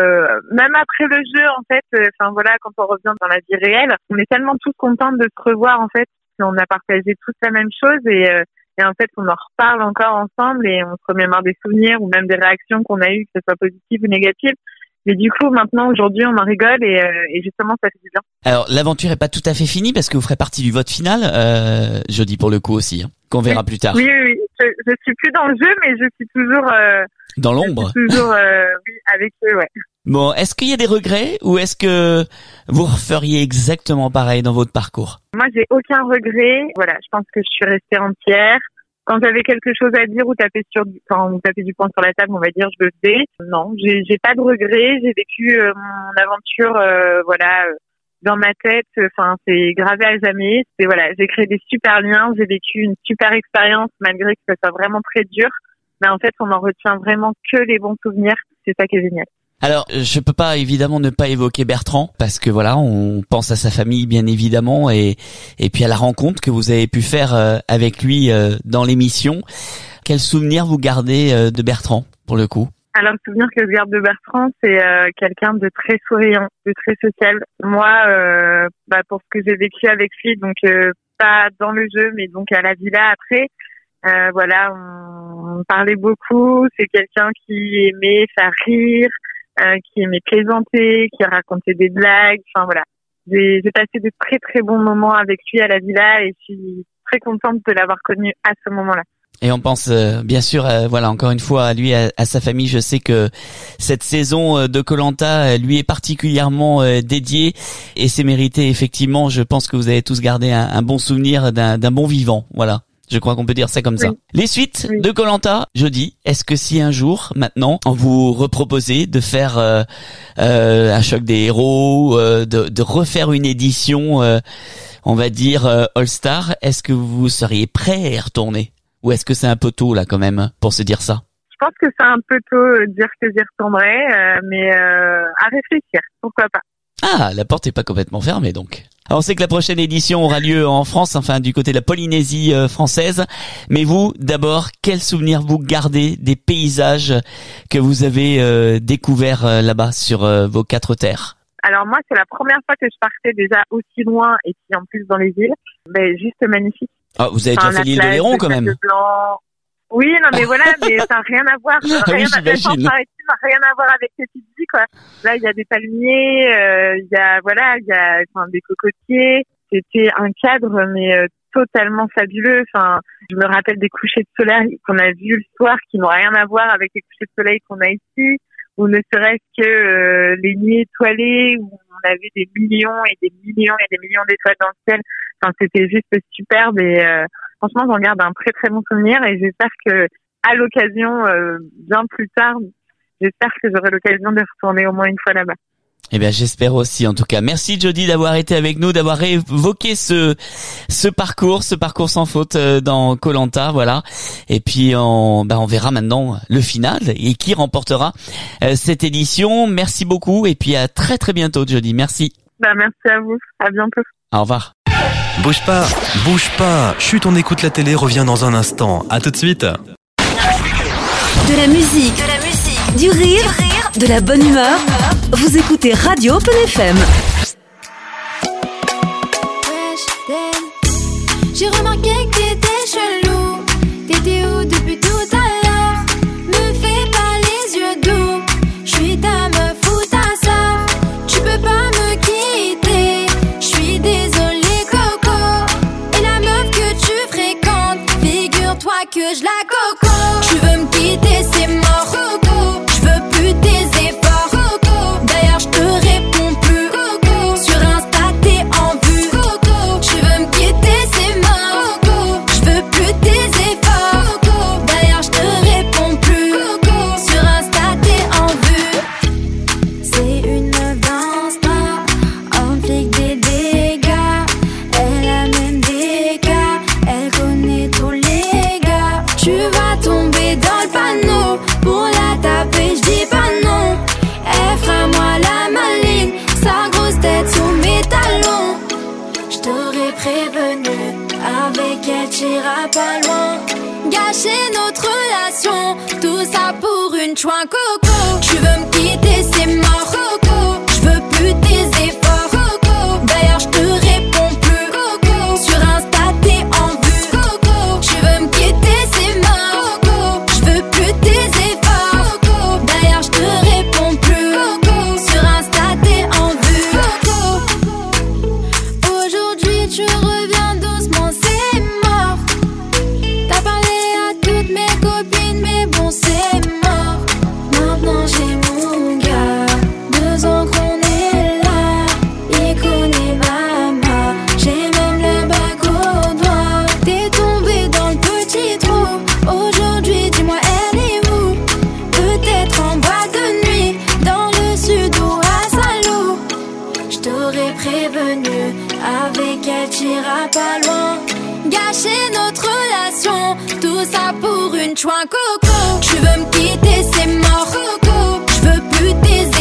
même après le jeu, en fait, quand on revient dans la vie réelle, on est tellement tous contents de se revoir, en fait, qu'on a partagé tous la même chose, et en fait, on en reparle encore ensemble et on se remémore des souvenirs ou même des réactions qu'on a eues, que ce soit positives ou négatives. Mais du coup, maintenant, aujourd'hui, on en rigole et justement, ça fait du bien. Alors, l'aventure est pas tout à fait finie parce que vous ferez partie du vote final, jeudi pour le coup aussi, qu'on verra plus tard. Oui. Je suis plus dans le jeu, mais je suis toujours... dans l'ombre. Toujours, oui, avec eux, ouais. Bon, est-ce qu'il y a des regrets ou est-ce que vous referiez exactement pareil dans votre parcours? Moi, j'ai aucun regret. Voilà, je pense que je suis restée entière. Quand j'avais quelque chose à dire ou taper du poing sur la table, on va dire, je le faisais. Non, j'ai pas de regrets. J'ai vécu mon aventure, dans ma tête. Enfin, c'est gravé à jamais. J'ai créé des super liens. J'ai vécu une super expérience malgré que ça soit vraiment très dur. Mais en fait, on en retient vraiment que les bons souvenirs. C'est ça qui est génial. Alors, je peux pas évidemment ne pas évoquer Bertrand parce que voilà, on pense à sa famille bien évidemment et puis à la rencontre que vous avez pu faire avec lui dans l'émission. Quel souvenir vous gardez de Bertrand pour le coup? Alors, le souvenir que je garde de Bertrand, c'est quelqu'un de très souriant, de très social. Moi, pour ce que j'ai vécu avec lui, donc pas dans le jeu, mais donc à la villa après, voilà, on parlait beaucoup. C'est quelqu'un qui aimait faire rire, qui aimait plaisanter, qui racontait des blagues. Enfin voilà, j'ai passé de très très bons moments avec lui à la villa et je suis très contente de l'avoir connu à ce moment-là. Et on pense bien sûr, voilà, encore une fois à lui, à sa famille. Je sais que cette saison de Koh-Lanta lui est particulièrement dédiée et c'est mérité effectivement. Je pense que vous avez tous gardé un bon souvenir d'un bon vivant. Voilà. Je crois qu'on peut dire ça comme ça. Les suites de Koh-Lanta, jeudi. Est-ce que si un jour, maintenant, on vous reproposait de faire un choc des héros, de refaire une édition, on va dire All-Star, est-ce que vous seriez prêt à y retourner? Ou est-ce que c'est un peu tôt là quand même pour se dire ça? Je pense que c'est un peu tôt dire que j'y retournerai, mais à réfléchir, pourquoi pas. Ah, la porte est pas complètement fermée donc. Alors on sait que la prochaine édition aura lieu en France, enfin du côté de la Polynésie française. Mais vous, d'abord, quel souvenir vous gardez des paysages que vous avez découverts là-bas sur vos 4 terres? Alors moi, c'est la première fois que je partais déjà aussi loin et puis en plus dans les îles. Juste magnifique. Ah, vous avez déjà fait l'île de Léron quand même. Oui, non mais voilà, mais ça n'a rien à voir. Rien à voir avec cette île, quoi. Là, il y a des palmiers, il y a des cocotiers. C'était un cadre, mais totalement fabuleux. Enfin, je me rappelle des couchers de soleil qu'on a vus le soir, qui n'ont rien à voir avec les couchers de soleil qu'on a ici, ou ne serait-ce que les nuits étoilées où on avait des millions et des millions et des millions d'étoiles dans le ciel. Enfin, c'était juste superbe et franchement, j'en garde un très très bon souvenir et j'espère que à l'occasion, bien plus tard, j'espère que j'aurai l'occasion de retourner au moins une fois là-bas. Eh bien, j'espère aussi. En tout cas, merci Jody d'avoir été avec nous, d'avoir évoqué ce parcours sans faute dans Koh-Lanta, voilà. Et puis on verra maintenant le final et qui remportera cette édition. Merci beaucoup et puis à très très bientôt Jody. Merci. Merci à vous. À bientôt. Au revoir. Bouge pas. Chut, on écoute la télé, revient dans un instant. À tout de suite. De la musique, du rire, de la bonne humeur. Vous écoutez Radio Open FM. J'ai remarqué que t'étais chelou. T'étais où depuis tout à l'heure? Me fais pas les yeux doux. J'suis ta meuf ou ta sœur. Tu peux pas me quitter. J'suis désolée Coco. Et la meuf que tu fréquentes, figure-toi que je la coco. Tu veux me quitter, c'est mort Coco. J'veux plus tes efforts Coco. D'ailleurs j'te réponds plus Coco. Sur Insta t'es en vue Coco. Tu veux me quitter, c'est mort Coco. J'veux plus tes efforts Coco. D'ailleurs j'te réponds plus Coco. Sur Insta t'es en vue. C'est une meuf d'Insta, en flic des dégâts. Elle a même des cas, elle connaît tous les gars. Tu vas tomber dans le panneau, pour la taper j'dis pas non. Elle fera moi la maline, sa grosse tête sous mes talons. J't'aurais prévenu, avec elle t'iras pas loin. Gâcher notre relation, tout ça pour une chouin Coco. Tu veux me quitter, c'est mort Coco. J'veux plus tes efforts Coco. D'ailleurs j'te réponds plus Coco. Sur Insta t'es en vue Coco. Tu veux me quitter, c'est mort Coco. J'veux plus tes efforts Coco. D'ailleurs j'te réponds plus Coco. Sur Insta t'es en vue Coco. Aujourd'hui tu reviens doucement, c'est mort. T'as parlé à toutes mes copines, mais bon c'est mort. Maintenant j'ai mon gars, 2 ans qu'on est là. Il connaît ma main, j'ai même le bac au doigt. T'es tombé dans le petit trou. Aujourd'hui dis-moi elle est où? Peut-être en boîte de nuit, dans le sud ou à Salou. J't'aurais prévenu, avec elle t'iras pas loin. Gâcher notre relation, tout ça pour une chouin Coco. Tu veux me quitter, c'est mort Coco. J'veux plus tes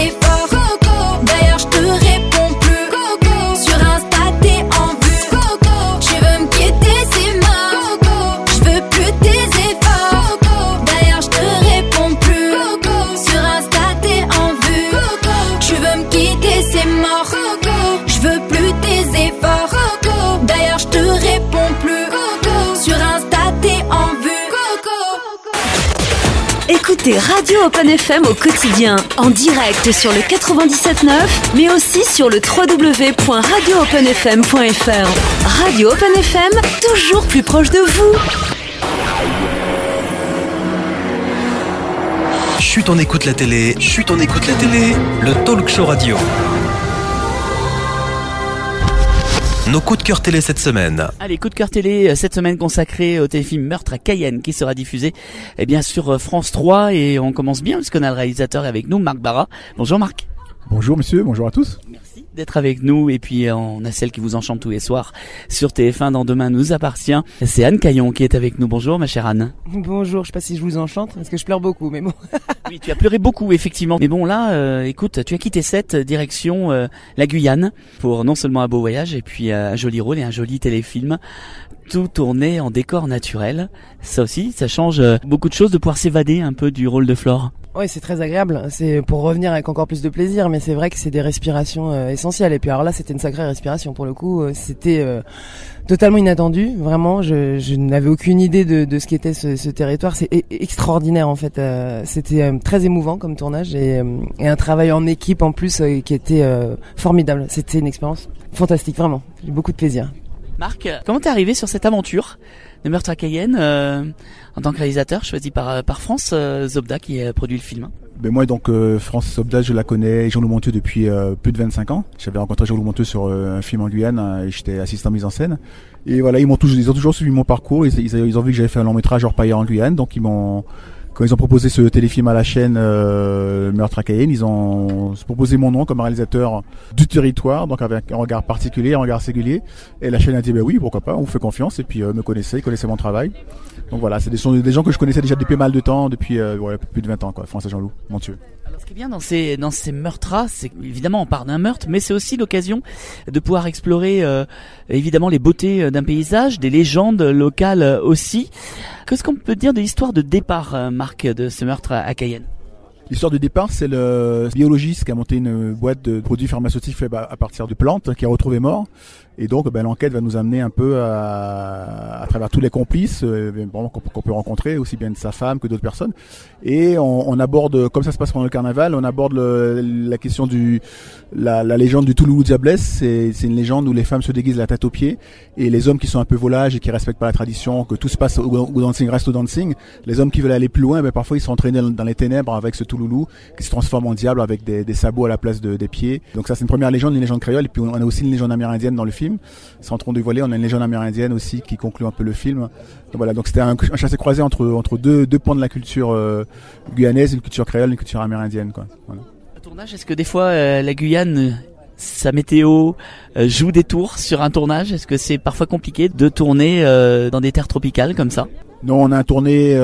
Écoutez Radio Open FM au quotidien, en direct sur le 97.9, mais aussi sur le www.radioopenfm.fr. Radio Open FM, toujours plus proche de vous. Chut, on écoute la télé, le talk show radio. Nos coups de cœur télé cette semaine. Allez, coup de cœur télé cette semaine consacré au téléfilm Meurtre à Cayenne qui sera diffusé sur France 3 et on commence bien puisqu'on a le réalisateur avec nous, Marc Barra. Bonjour Marc. Bonjour monsieur, bonjour à tous. Merci d'être avec nous et puis on a celle qui vous enchante tous les soirs sur TF1 dans Demain nous appartient. C'est Anne Caillon qui est avec nous. Bonjour ma chère Anne. Bonjour, je sais pas si je vous enchante parce que je pleure beaucoup mais bon. Oui, tu as pleuré beaucoup effectivement. Mais bon là, écoute, tu as quitté cette direction la Guyane pour non seulement un beau voyage et puis un joli rôle et un joli téléfilm. Tout tourné en décor naturel. Ça aussi, ça change beaucoup de choses de pouvoir s'évader un peu du rôle de Flore. Oui, c'est très agréable. C'est pour revenir avec encore plus de plaisir, mais c'est vrai que c'est des respirations essentielles. Et puis alors là, c'était une sacrée respiration pour le coup. C'était totalement inattendu. Vraiment, je n'avais aucune idée de ce qu'était ce territoire. C'est extraordinaire en fait. C'était très émouvant comme tournage et un travail en équipe en plus qui était formidable. C'était une expérience fantastique, vraiment. J'ai eu beaucoup de plaisir. Marc, comment t'es arrivé sur cette aventure de Meurtre à Cayenne en tant que réalisateur choisi par France Zobda qui a produit le film? Ben moi donc France Zobda, je la connais, Jean-Loup Monteux depuis plus de 25 ans. J'avais rencontré Jean-Loup Monteux sur un film en Guyane et j'étais assistant mise en scène. Et voilà, ils ont toujours suivi mon parcours. Ils ont vu que j'avais fait un long métrage Orpailleur en Guyane, donc quand ils ont proposé ce téléfilm à la chaîne Meurtre à Cayenne, ils ont proposé mon nom comme réalisateur du territoire, donc avec un regard particulier, un regard singulier. Et la chaîne a dit bah oui, pourquoi pas, on vous fait confiance. Et puis ils connaissaient mon travail. Donc voilà, c'est des gens que je connaissais déjà depuis pas mal de temps, depuis plus de 20 ans, quoi. France et Jean-Loup Monteux. Alors ce qui est bien dans ces meurtres-là, c'est évidemment on part d'un meurtre, mais c'est aussi l'occasion de pouvoir explorer évidemment les beautés d'un paysage, des légendes locales aussi. Qu'est-ce qu'on peut dire de l'histoire de départ, Marc, de ce meurtre à Cayenne? L'histoire du départ, c'est le biologiste qui a monté une boîte de produits pharmaceutiques faits à partir de plantes, qui a retrouvé mort. Et donc, l'enquête va nous amener un peu à travers tous les complices qu'on peut rencontrer, aussi bien de sa femme que d'autres personnes. Et on aborde, comme ça se passe pendant le carnaval, on aborde la question la légende du Touloulou Diablesse. C'est une légende où les femmes se déguisent la tête aux pieds et les hommes qui sont un peu volages et qui respectent pas la tradition, que tout se passe au dancing reste au dancing. Les hommes qui veulent aller plus loin, parfois ils sont entraînés dans les ténèbres avec ce Touloulou qui se transforme en diable avec des sabots à la place des pieds. Donc ça, c'est une première légende, une légende créole. Et puis on a aussi une légende amérindienne dans le film. Sans trop dévoiler, on a une légende amérindienne aussi qui conclut un peu le film. Donc voilà, donc c'était un chassé-croisé entre deux pans de la culture guyanaise, une culture créole, une culture amérindienne, quoi. Voilà. Le tournage, est-ce que des fois la Guyane, sa météo joue des tours sur un tournage? Est-ce que c'est parfois compliqué de tourner dans des terres tropicales comme ça? Non, on a tourné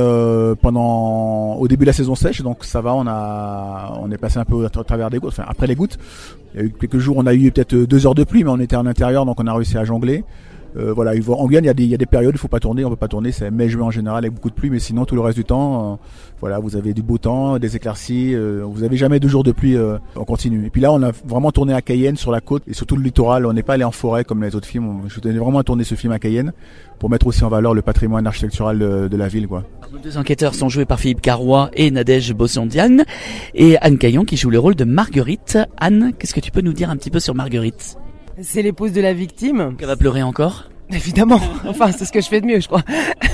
au début de la saison sèche, donc ça va, on est passé un peu à travers des gouttes, enfin après les gouttes. Il y a eu quelques jours, on a eu peut-être 2 heures de pluie, mais on était en intérieur, donc on a réussi à jongler. Voilà, en Guyane, il y a des périodes où il faut pas tourner, on peut pas tourner, c'est mai-juin en général avec beaucoup de pluie, mais sinon tout le reste du temps, voilà, vous avez du beau temps, des éclaircies, vous avez jamais 2 jours de pluie, on continue. Et puis là, on a vraiment tourné à Cayenne, sur la côte, et surtout le littoral, on n'est pas allé en forêt comme les autres films, je tenais vraiment à tourner ce film à Cayenne, pour mettre aussi en valeur le patrimoine architectural de la ville, quoi. Nos 2 enquêteurs sont joués par Philippe Carrois et Nadège Bossondiane, et Anne Caillon qui joue le rôle de Marguerite. Anne, qu'est-ce que tu peux nous dire un petit peu sur Marguerite? C'est l'épouse de la victime. Elle va pleurer encore? Évidemment, enfin c'est ce que je fais de mieux, je crois.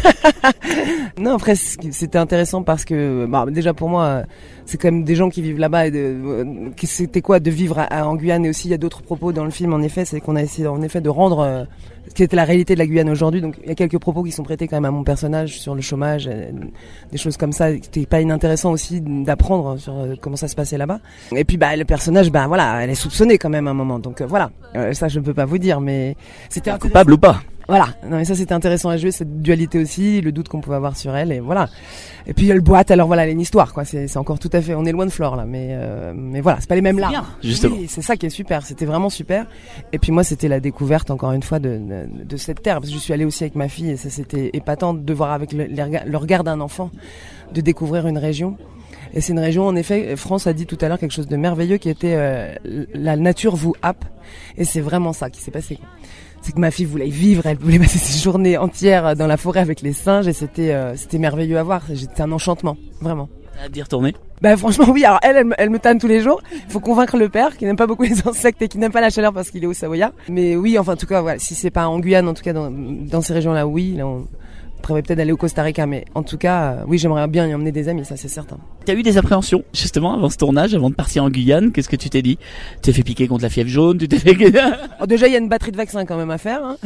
Non, après c'était intéressant parce que déjà pour moi c'est quand même des gens qui vivent là-bas et c'était quoi de vivre en Guyane, et aussi il y a d'autres propos dans le film en effet, c'est qu'on a essayé en effet de rendre ce qui était la réalité de la Guyane aujourd'hui, donc il y a quelques propos qui sont prêtés quand même à mon personnage sur le chômage, des choses comme ça, c'était pas inintéressant aussi d'apprendre sur comment ça se passait là-bas. Et puis le personnage voilà, elle est soupçonnée quand même à un moment, donc voilà, ça je ne peux pas vous dire, mais c'était coupable ou pas. Voilà, non mais ça c'était intéressant à jouer, cette dualité aussi, le doute qu'on pouvait avoir sur elle, et voilà. Et puis il y a le boîte, alors voilà, il y a une histoire quoi, c'est encore tout à fait, on est loin de Flore là, mais voilà, c'est pas les mêmes larmes. Bien, justement. Oui, c'est ça qui est super, c'était vraiment super. Et puis moi c'était la découverte encore une fois de cette terre, parce que je suis allée aussi avec ma fille et ça c'était épatant de voir avec le regard d'un enfant, de découvrir une région. Et c'est une région, en effet, France a dit tout à l'heure quelque chose de merveilleux qui était la nature vous happe, et c'est vraiment ça qui s'est passé. C'est que ma fille voulait y vivre, elle voulait passer ses journées entières dans la forêt avec les singes, et c'était merveilleux à voir, c'était un enchantement, vraiment. À d'y retourner. Bah franchement oui, alors elle me tanne tous les jours. Il faut convaincre le père qui n'aime pas beaucoup les insectes et qui n'aime pas la chaleur parce qu'il est au Savoyard. Mais oui, enfin en tout cas voilà, si c'est pas en Guyane, en tout cas dans ces régions-là, oui, là on prévoit peut-être d'aller au Costa Rica, mais en tout cas oui, j'aimerais bien y emmener des amis, ça c'est certain. T'as eu des appréhensions justement avant ce tournage, avant de partir en Guyane? Qu'est-ce que tu t'es dit? Tu t'es fait piquer contre la fièvre jaune? Tu t'es fait... Oh, déjà il y a une batterie de vaccins quand même à faire. Hein.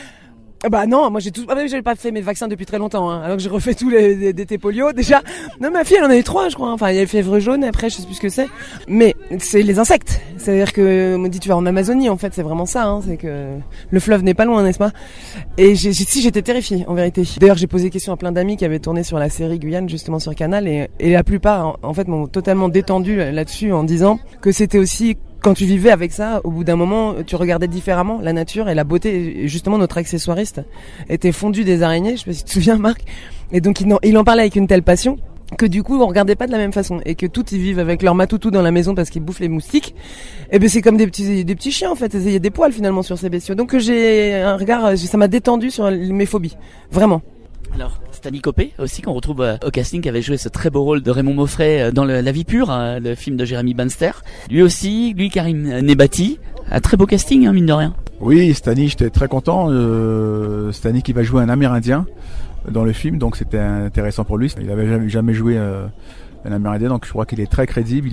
Bah non, moi j'ai pas fait mes vaccins depuis très longtemps, hein, alors que j'ai refait tous les DT polio déjà. Non, ma fille elle en a eu 3 je crois, enfin il y a eu fièvre jaune, après je sais plus ce que c'est. Mais c'est les insectes, c'est-à-dire que on me dit tu vas en Amazonie, en fait c'est vraiment ça, hein, c'est que le fleuve n'est pas loin, n'est-ce pas? Et j'étais terrifiée en vérité. D'ailleurs j'ai posé des questions à plein d'amis qui avaient tourné sur la série Guyane justement sur Canal et la plupart en fait m'ont totalement détendu là-dessus en disant que c'était aussi... Quand tu vivais avec ça, au bout d'un moment, tu regardais différemment la nature et la beauté. Et justement, notre accessoiriste était fondu des araignées, je sais pas si tu te souviens, Marc. Et donc, il en parlait avec une telle passion que du coup, on regardait pas de la même façon. Et que tous, ils vivent avec leur matoutou dans la maison parce qu'ils bouffent les moustiques. Et ben, c'est comme des petits chiens, en fait. Il y a des poils, finalement, sur ces bestiaux. Donc, j'ai un regard, ça m'a détendu sur mes phobies. Vraiment. Alors, Stanley Copé aussi, qu'on retrouve au casting, qui avait joué ce très beau rôle de Raymond Mauffret dans La Vie Pure, le film de Jérémy Banster. Lui Karim Nebati, un très beau casting, hein, mine de rien. Oui, Stanley, j'étais très content. Stanley qui va jouer un Amérindien dans le film, donc c'était intéressant pour lui. Il avait jamais joué un Amérindien, donc je crois qu'il est très crédible.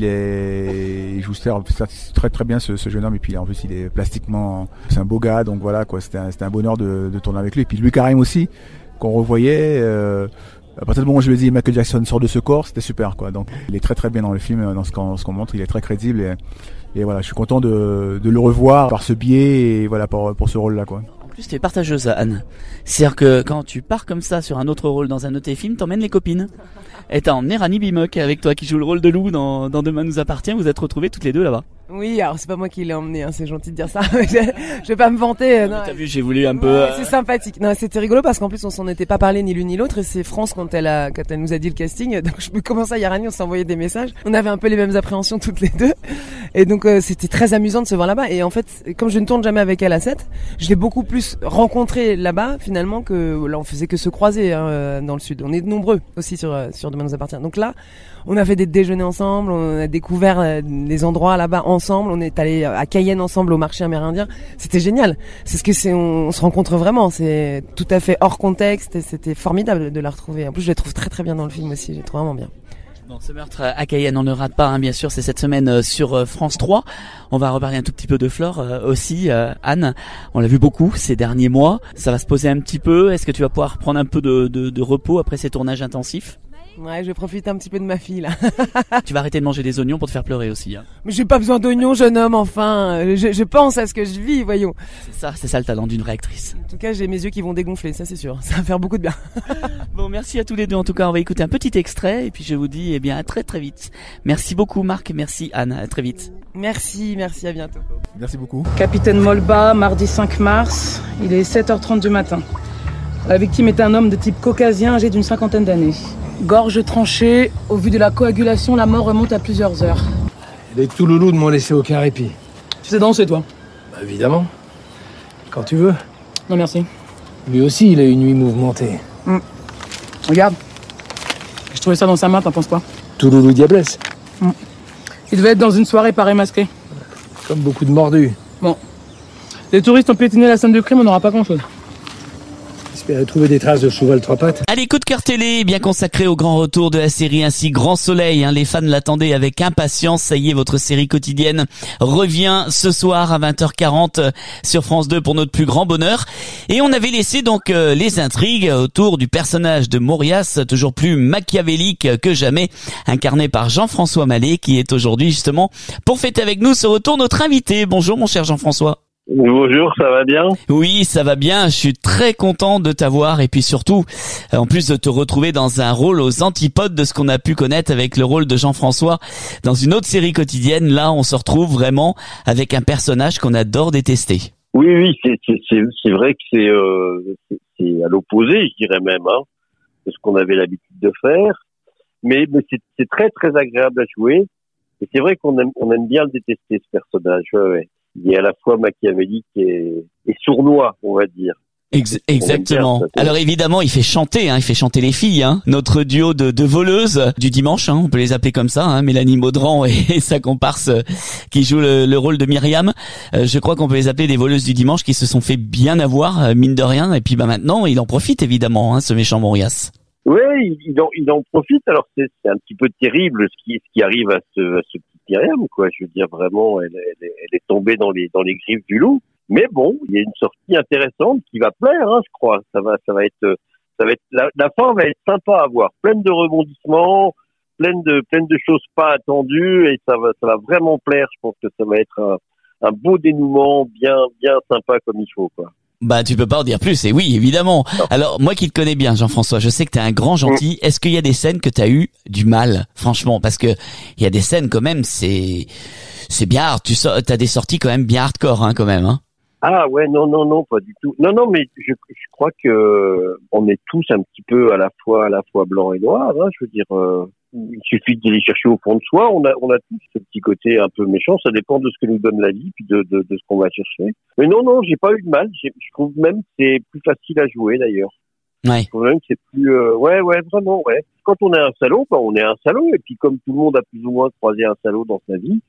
Il joue très très bien ce jeune homme, et puis en plus il est plastiquement, c'est un beau gars, donc voilà quoi. C'était un bonheur de tourner avec lui. Et puis lui Karim aussi, qu'on revoyait. À partir du moment où je lui ai dit Michael Jackson sort de ce corps, c'était super quoi. Donc il est très très bien dans le film, dans ce qu'on montre, il est très crédible et voilà, je suis content de le revoir par ce biais et voilà pour ce rôle là quoi. En plus tu es partageuse, Anne. C'est-à-dire que quand tu pars comme ça sur un autre rôle dans un autre film, t'emmènes les copines. Et t'as emmené Rani Bimock avec toi qui joue le rôle de Lou dans Demain nous appartient, vous êtes retrouvés toutes les deux là-bas. Oui, alors c'est pas moi qui l'ai emmené, hein, c'est gentil de dire ça. Je vais pas me vanter. Non, t'as vu, j'ai voulu un peu. C'est sympathique. Non, c'était rigolo parce qu'en plus on s'en était pas parlé ni l'une ni l'autre. Et c'est France quand elle nous a dit le casting. Donc je me commençais à Yarani, on s'envoyait des messages. On avait un peu les mêmes appréhensions toutes les deux. Et donc c'était très amusant de se voir là-bas. Et en fait, comme je ne tourne jamais avec elle à 7, je l'ai beaucoup plus rencontré là-bas finalement que là on faisait que se croiser dans le sud. On est nombreux aussi sur Demain nous appartient. Donc là, on a fait des déjeuners ensemble, on a découvert des endroits là-bas ensemble, on est allé à Cayenne ensemble au marché amérindien. C'était génial. C'est ce que c'est, on se rencontre vraiment. C'est tout à fait hors contexte et c'était formidable de la retrouver. En plus, je la trouve très très bien dans le film aussi. J'ai trouvé vraiment bien. Bon, ce meurtre à Cayenne, on ne rate pas, hein, bien sûr, c'est cette semaine sur France 3. On va reparler un tout petit peu de Flore aussi. Anne, on l'a vu beaucoup ces derniers mois. Ça va se poser un petit peu. Est-ce que tu vas pouvoir prendre un peu de repos après ces tournages intensifs? Ouais, je vais profiter un petit peu de ma fille là. Tu vas arrêter de manger des oignons pour te faire pleurer aussi. Hein. Mais j'ai pas besoin d'oignons, jeune homme, enfin. Je pense à ce que je vis, voyons. C'est ça le talent d'une vraie actrice. En tout cas, j'ai mes yeux qui vont dégonfler, ça c'est sûr. Ça va faire beaucoup de bien. Bon, merci à tous les deux. En tout cas, on va écouter un petit extrait et puis je vous dis eh bien à très très vite. Merci beaucoup Marc, merci Anne, à très vite. Merci, à bientôt. Merci beaucoup. Capitaine Molba, mardi 5 mars, il est 7h30 du matin. La victime est un homme de type caucasien âgé d'une 50aine d'années. Gorge tranchée, au vu de la coagulation, la mort remonte à plusieurs heures. Les Touloulous ne m'ont laissé aucun répit. Tu sais danser, toi? Bah, évidemment. Quand tu veux. Non, merci. Lui aussi, il a une nuit mouvementée. Regarde. Je trouvais ça dans sa main, t'en penses quoi? Touloulou Diablesse. Il devait être dans une soirée parée masquée. Comme beaucoup de mordus. Bon. Les touristes ont piétiné la scène de crime, on n'aura pas grand-chose. J'espère trouver des traces de cheval trois pattes. Allez, coup de cœur télé, bien consacré au grand retour de la série ainsi Grand Soleil. Hein, les fans l'attendaient avec impatience. Ça y est, votre série quotidienne revient ce soir à 20h40 sur France 2 pour notre plus grand bonheur. Et on avait laissé donc les intrigues autour du personnage de Mauriace, toujours plus machiavélique que jamais, incarné par Jean-François Mallet, qui est aujourd'hui justement pour fêter avec nous ce retour notre invité. Bonjour mon cher Jean-François. Bonjour, ça va bien? Oui, ça va bien. Je suis très content de t'avoir et puis surtout, en plus de te retrouver dans un rôle aux antipodes de ce qu'on a pu connaître avec le rôle de Jean-François dans une autre série quotidienne. Là, on se retrouve vraiment avec un personnage qu'on adore détester. Oui, c'est vrai que c'est à l'opposé, je dirais même, hein, de ce qu'on avait l'habitude de faire. Mais c'est très très agréable à jouer. Et c'est vrai qu'on aime bien le détester, ce personnage. Ouais. Il est à la fois machiavélique et sournois, on va dire. Exactement. Alors évidemment, il fait chanter les filles, notre duo de voleuses du dimanche, on peut les appeler comme ça, Mélanie Maudran et sa comparse qui joue le rôle de Myriam. Je crois qu'on peut les appeler des voleuses du dimanche qui se sont fait bien avoir, mine de rien. Et puis maintenant, il en profite évidemment, ce méchant Mauriace. Oui, il en profite. Alors c'est un petit peu terrible ce qui arrive à ce petit Myriam, quoi. Je veux dire, vraiment, elle est tombée dans les griffes du loup. Mais bon, il y a une sortie intéressante qui va plaire, je crois. Ça va être la fin va être sympa à voir, pleine de rebondissements, pleine de choses pas attendues, et ça va vraiment plaire. Je pense que ça va être un beau dénouement, bien sympa comme il faut, quoi. Bah, tu peux pas en dire plus, et oui, évidemment. Non. Alors, moi qui te connais bien, Jean-François, je sais que t'es un grand gentil. Est-ce qu'il y a des scènes que t'as eu du mal, franchement? Parce que il y a des scènes quand même, c'est bien hard. T'as des sorties quand même bien hardcore, quand même, Ah ouais, non, pas du tout. Non, mais je crois que on est tous un petit peu à la fois blanc et noir. Je veux dire, il suffit de les chercher au fond de soi. On a tous ce petit côté un peu méchant. Ça dépend de ce que nous donne la vie, puis de ce qu'on va chercher. Mais non, j'ai pas eu de mal. Je trouve même que c'est plus facile à jouer d'ailleurs. Ouais. Je trouve même que c'est plus, ouais, vraiment, ouais. Quand on est un salaud, on est un salaud. Et puis comme tout le monde a plus ou moins croisé un salaud dans sa vie,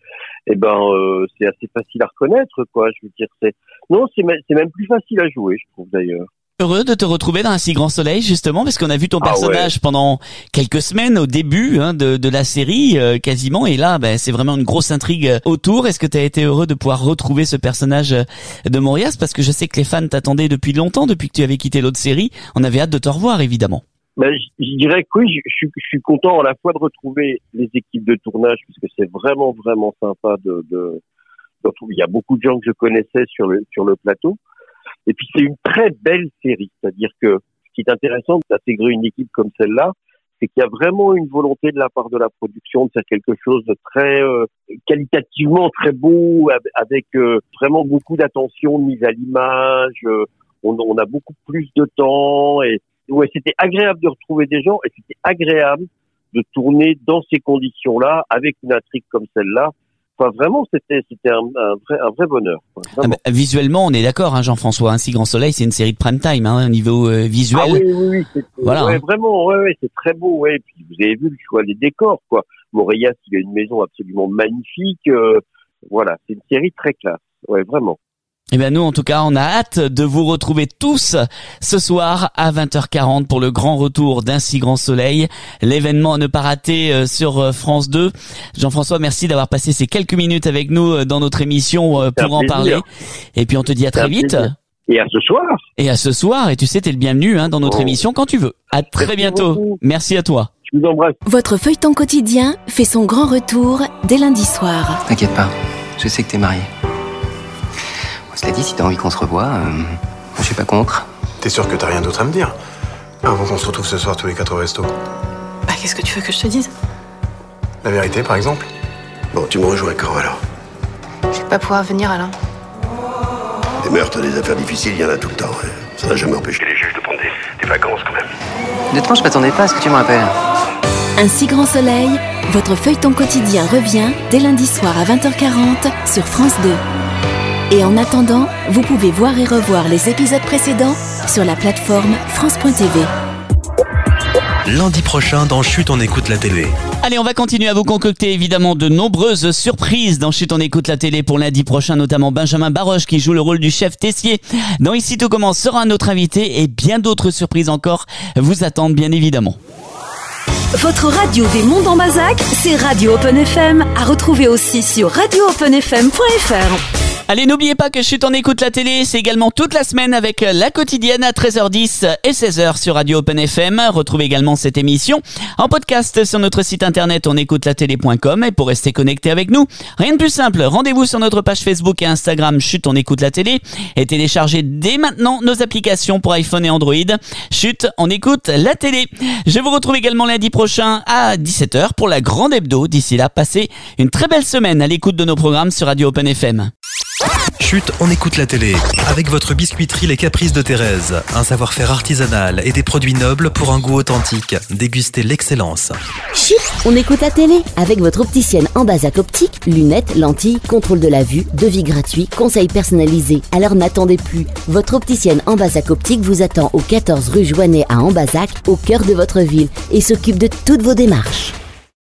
c'est assez facile à reconnaître, quoi. Je veux dire, c'est même plus facile à jouer, je trouve d'ailleurs. Heureux de te retrouver dans Un si grand soleil, justement, parce qu'on a vu ton personnage pendant quelques semaines au début de la série, quasiment, et là, c'est vraiment une grosse intrigue autour. Est-ce que tu as été heureux de pouvoir retrouver ce personnage de Mauriace? Parce que je sais que les fans t'attendaient depuis longtemps, depuis que tu avais quitté l'autre série. On avait hâte de te revoir, évidemment. Je dirais que oui, je suis content à la fois de retrouver les équipes de tournage, puisque c'est vraiment sympa de retrouver. Il y a beaucoup de gens que je connaissais sur le plateau. Et puis c'est une très belle série, c'est-à-dire que ce qui est intéressant d'intégrer une équipe comme celle-là, c'est qu'il y a vraiment une volonté de la part de la production de faire quelque chose de très qualitativement très beau, avec vraiment beaucoup d'attention, de mise à l'image. On a beaucoup plus de temps, et ouais, c'était agréable de retrouver des gens, et c'était agréable de tourner dans ces conditions-là, avec une intrigue comme celle-là. Enfin, vraiment, c'était un vrai bonheur. Visuellement, on est d'accord, Jean-François. Un si grand soleil, c'est une série de prime time, au niveau visuel. Ah oui, voilà. Ouais, vraiment, ouais, c'est très beau, ouais. Et puis vous avez vu le choix des décors, quoi. Mauriace, il a une maison absolument magnifique. Voilà, c'est une série très classe. Ouais, vraiment. Eh bien, nous, en tout cas, on a hâte de vous retrouver tous ce soir à 20h40 pour le grand retour d'Un si grand soleil. L'événement à ne pas rater sur France 2. Jean-François, merci d'avoir passé ces quelques minutes avec nous dans notre émission pour en parler. Et puis, on te dit à très vite. Et à ce soir. Et à ce soir. Et tu sais, t'es le bienvenu dans notre émission quand tu veux. À très bientôt. Beaucoup. Merci à toi. Je vous embrasse. Votre feuilleton quotidien fait son grand retour dès lundi soir. T'inquiète pas, je sais que t'es marié. Cela dit, si t'as envie qu'on se revoie, je suis pas contre. T'es sûr que t'as rien d'autre à me dire? Avant qu'on se retrouve ce soir tous les 4 au resto. Bah, qu'est-ce que tu veux que je te dise? La vérité, par exemple? Bon, tu me rejoins quand, alors? Je vais pas pouvoir venir, Alain. Des meurtres, des affaires difficiles, il y en a tout le temps. Ouais. Ça n'a jamais empêché les juges de prendre des vacances, quand même. Honnêtement, je m'attendais pas à ce que tu me rappelles. Un si grand soleil, votre feuilleton quotidien revient dès lundi soir à 20h40 sur France 2. Et en attendant, vous pouvez voir et revoir les épisodes précédents sur la plateforme France.tv. Lundi prochain, dans Chut, on écoute la télé. Allez, on va continuer à vous concocter évidemment de nombreuses surprises dans Chut, on écoute la télé pour lundi prochain, notamment Benjamin Baroche qui joue le rôle du chef Tessier. Dans Ici tout commence sera notre invité et bien d'autres surprises encore vous attendent bien évidemment. Votre radio des mondes en Bazac, c'est Radio Open FM, à retrouver aussi sur radioopenfm.fr. Allez, n'oubliez pas que Chut, on écoute la télé, c'est également toute la semaine avec la quotidienne à 13h10 et 16h sur Radio Open FM. Retrouvez également cette émission en podcast sur notre site internet onécoutelatélé.com. Et pour rester connecté avec nous, rien de plus simple, rendez-vous sur notre page Facebook et Instagram Chut, on écoute la télé et téléchargez dès maintenant nos applications pour iPhone et Android. Chut, on écoute la télé. Je vous retrouve également lundi prochain à 17h pour la grande hebdo. D'ici là, passez une très belle semaine à l'écoute de nos programmes sur Radio Open FM. Chut, on écoute la télé. Avec votre biscuiterie Les Caprices de Thérèse. Un savoir-faire artisanal et des produits nobles pour un goût authentique. Dégustez l'excellence. Chut, on écoute la télé. Avec votre opticienne en Ambazac Optique, lunettes, lentilles, contrôle de la vue, devis gratuit, conseils personnalisés. Alors n'attendez plus. Votre opticienne en Ambazac Optique vous attend au 14 rue Joannet à Ambazac, au cœur de votre ville, et s'occupe de toutes vos démarches.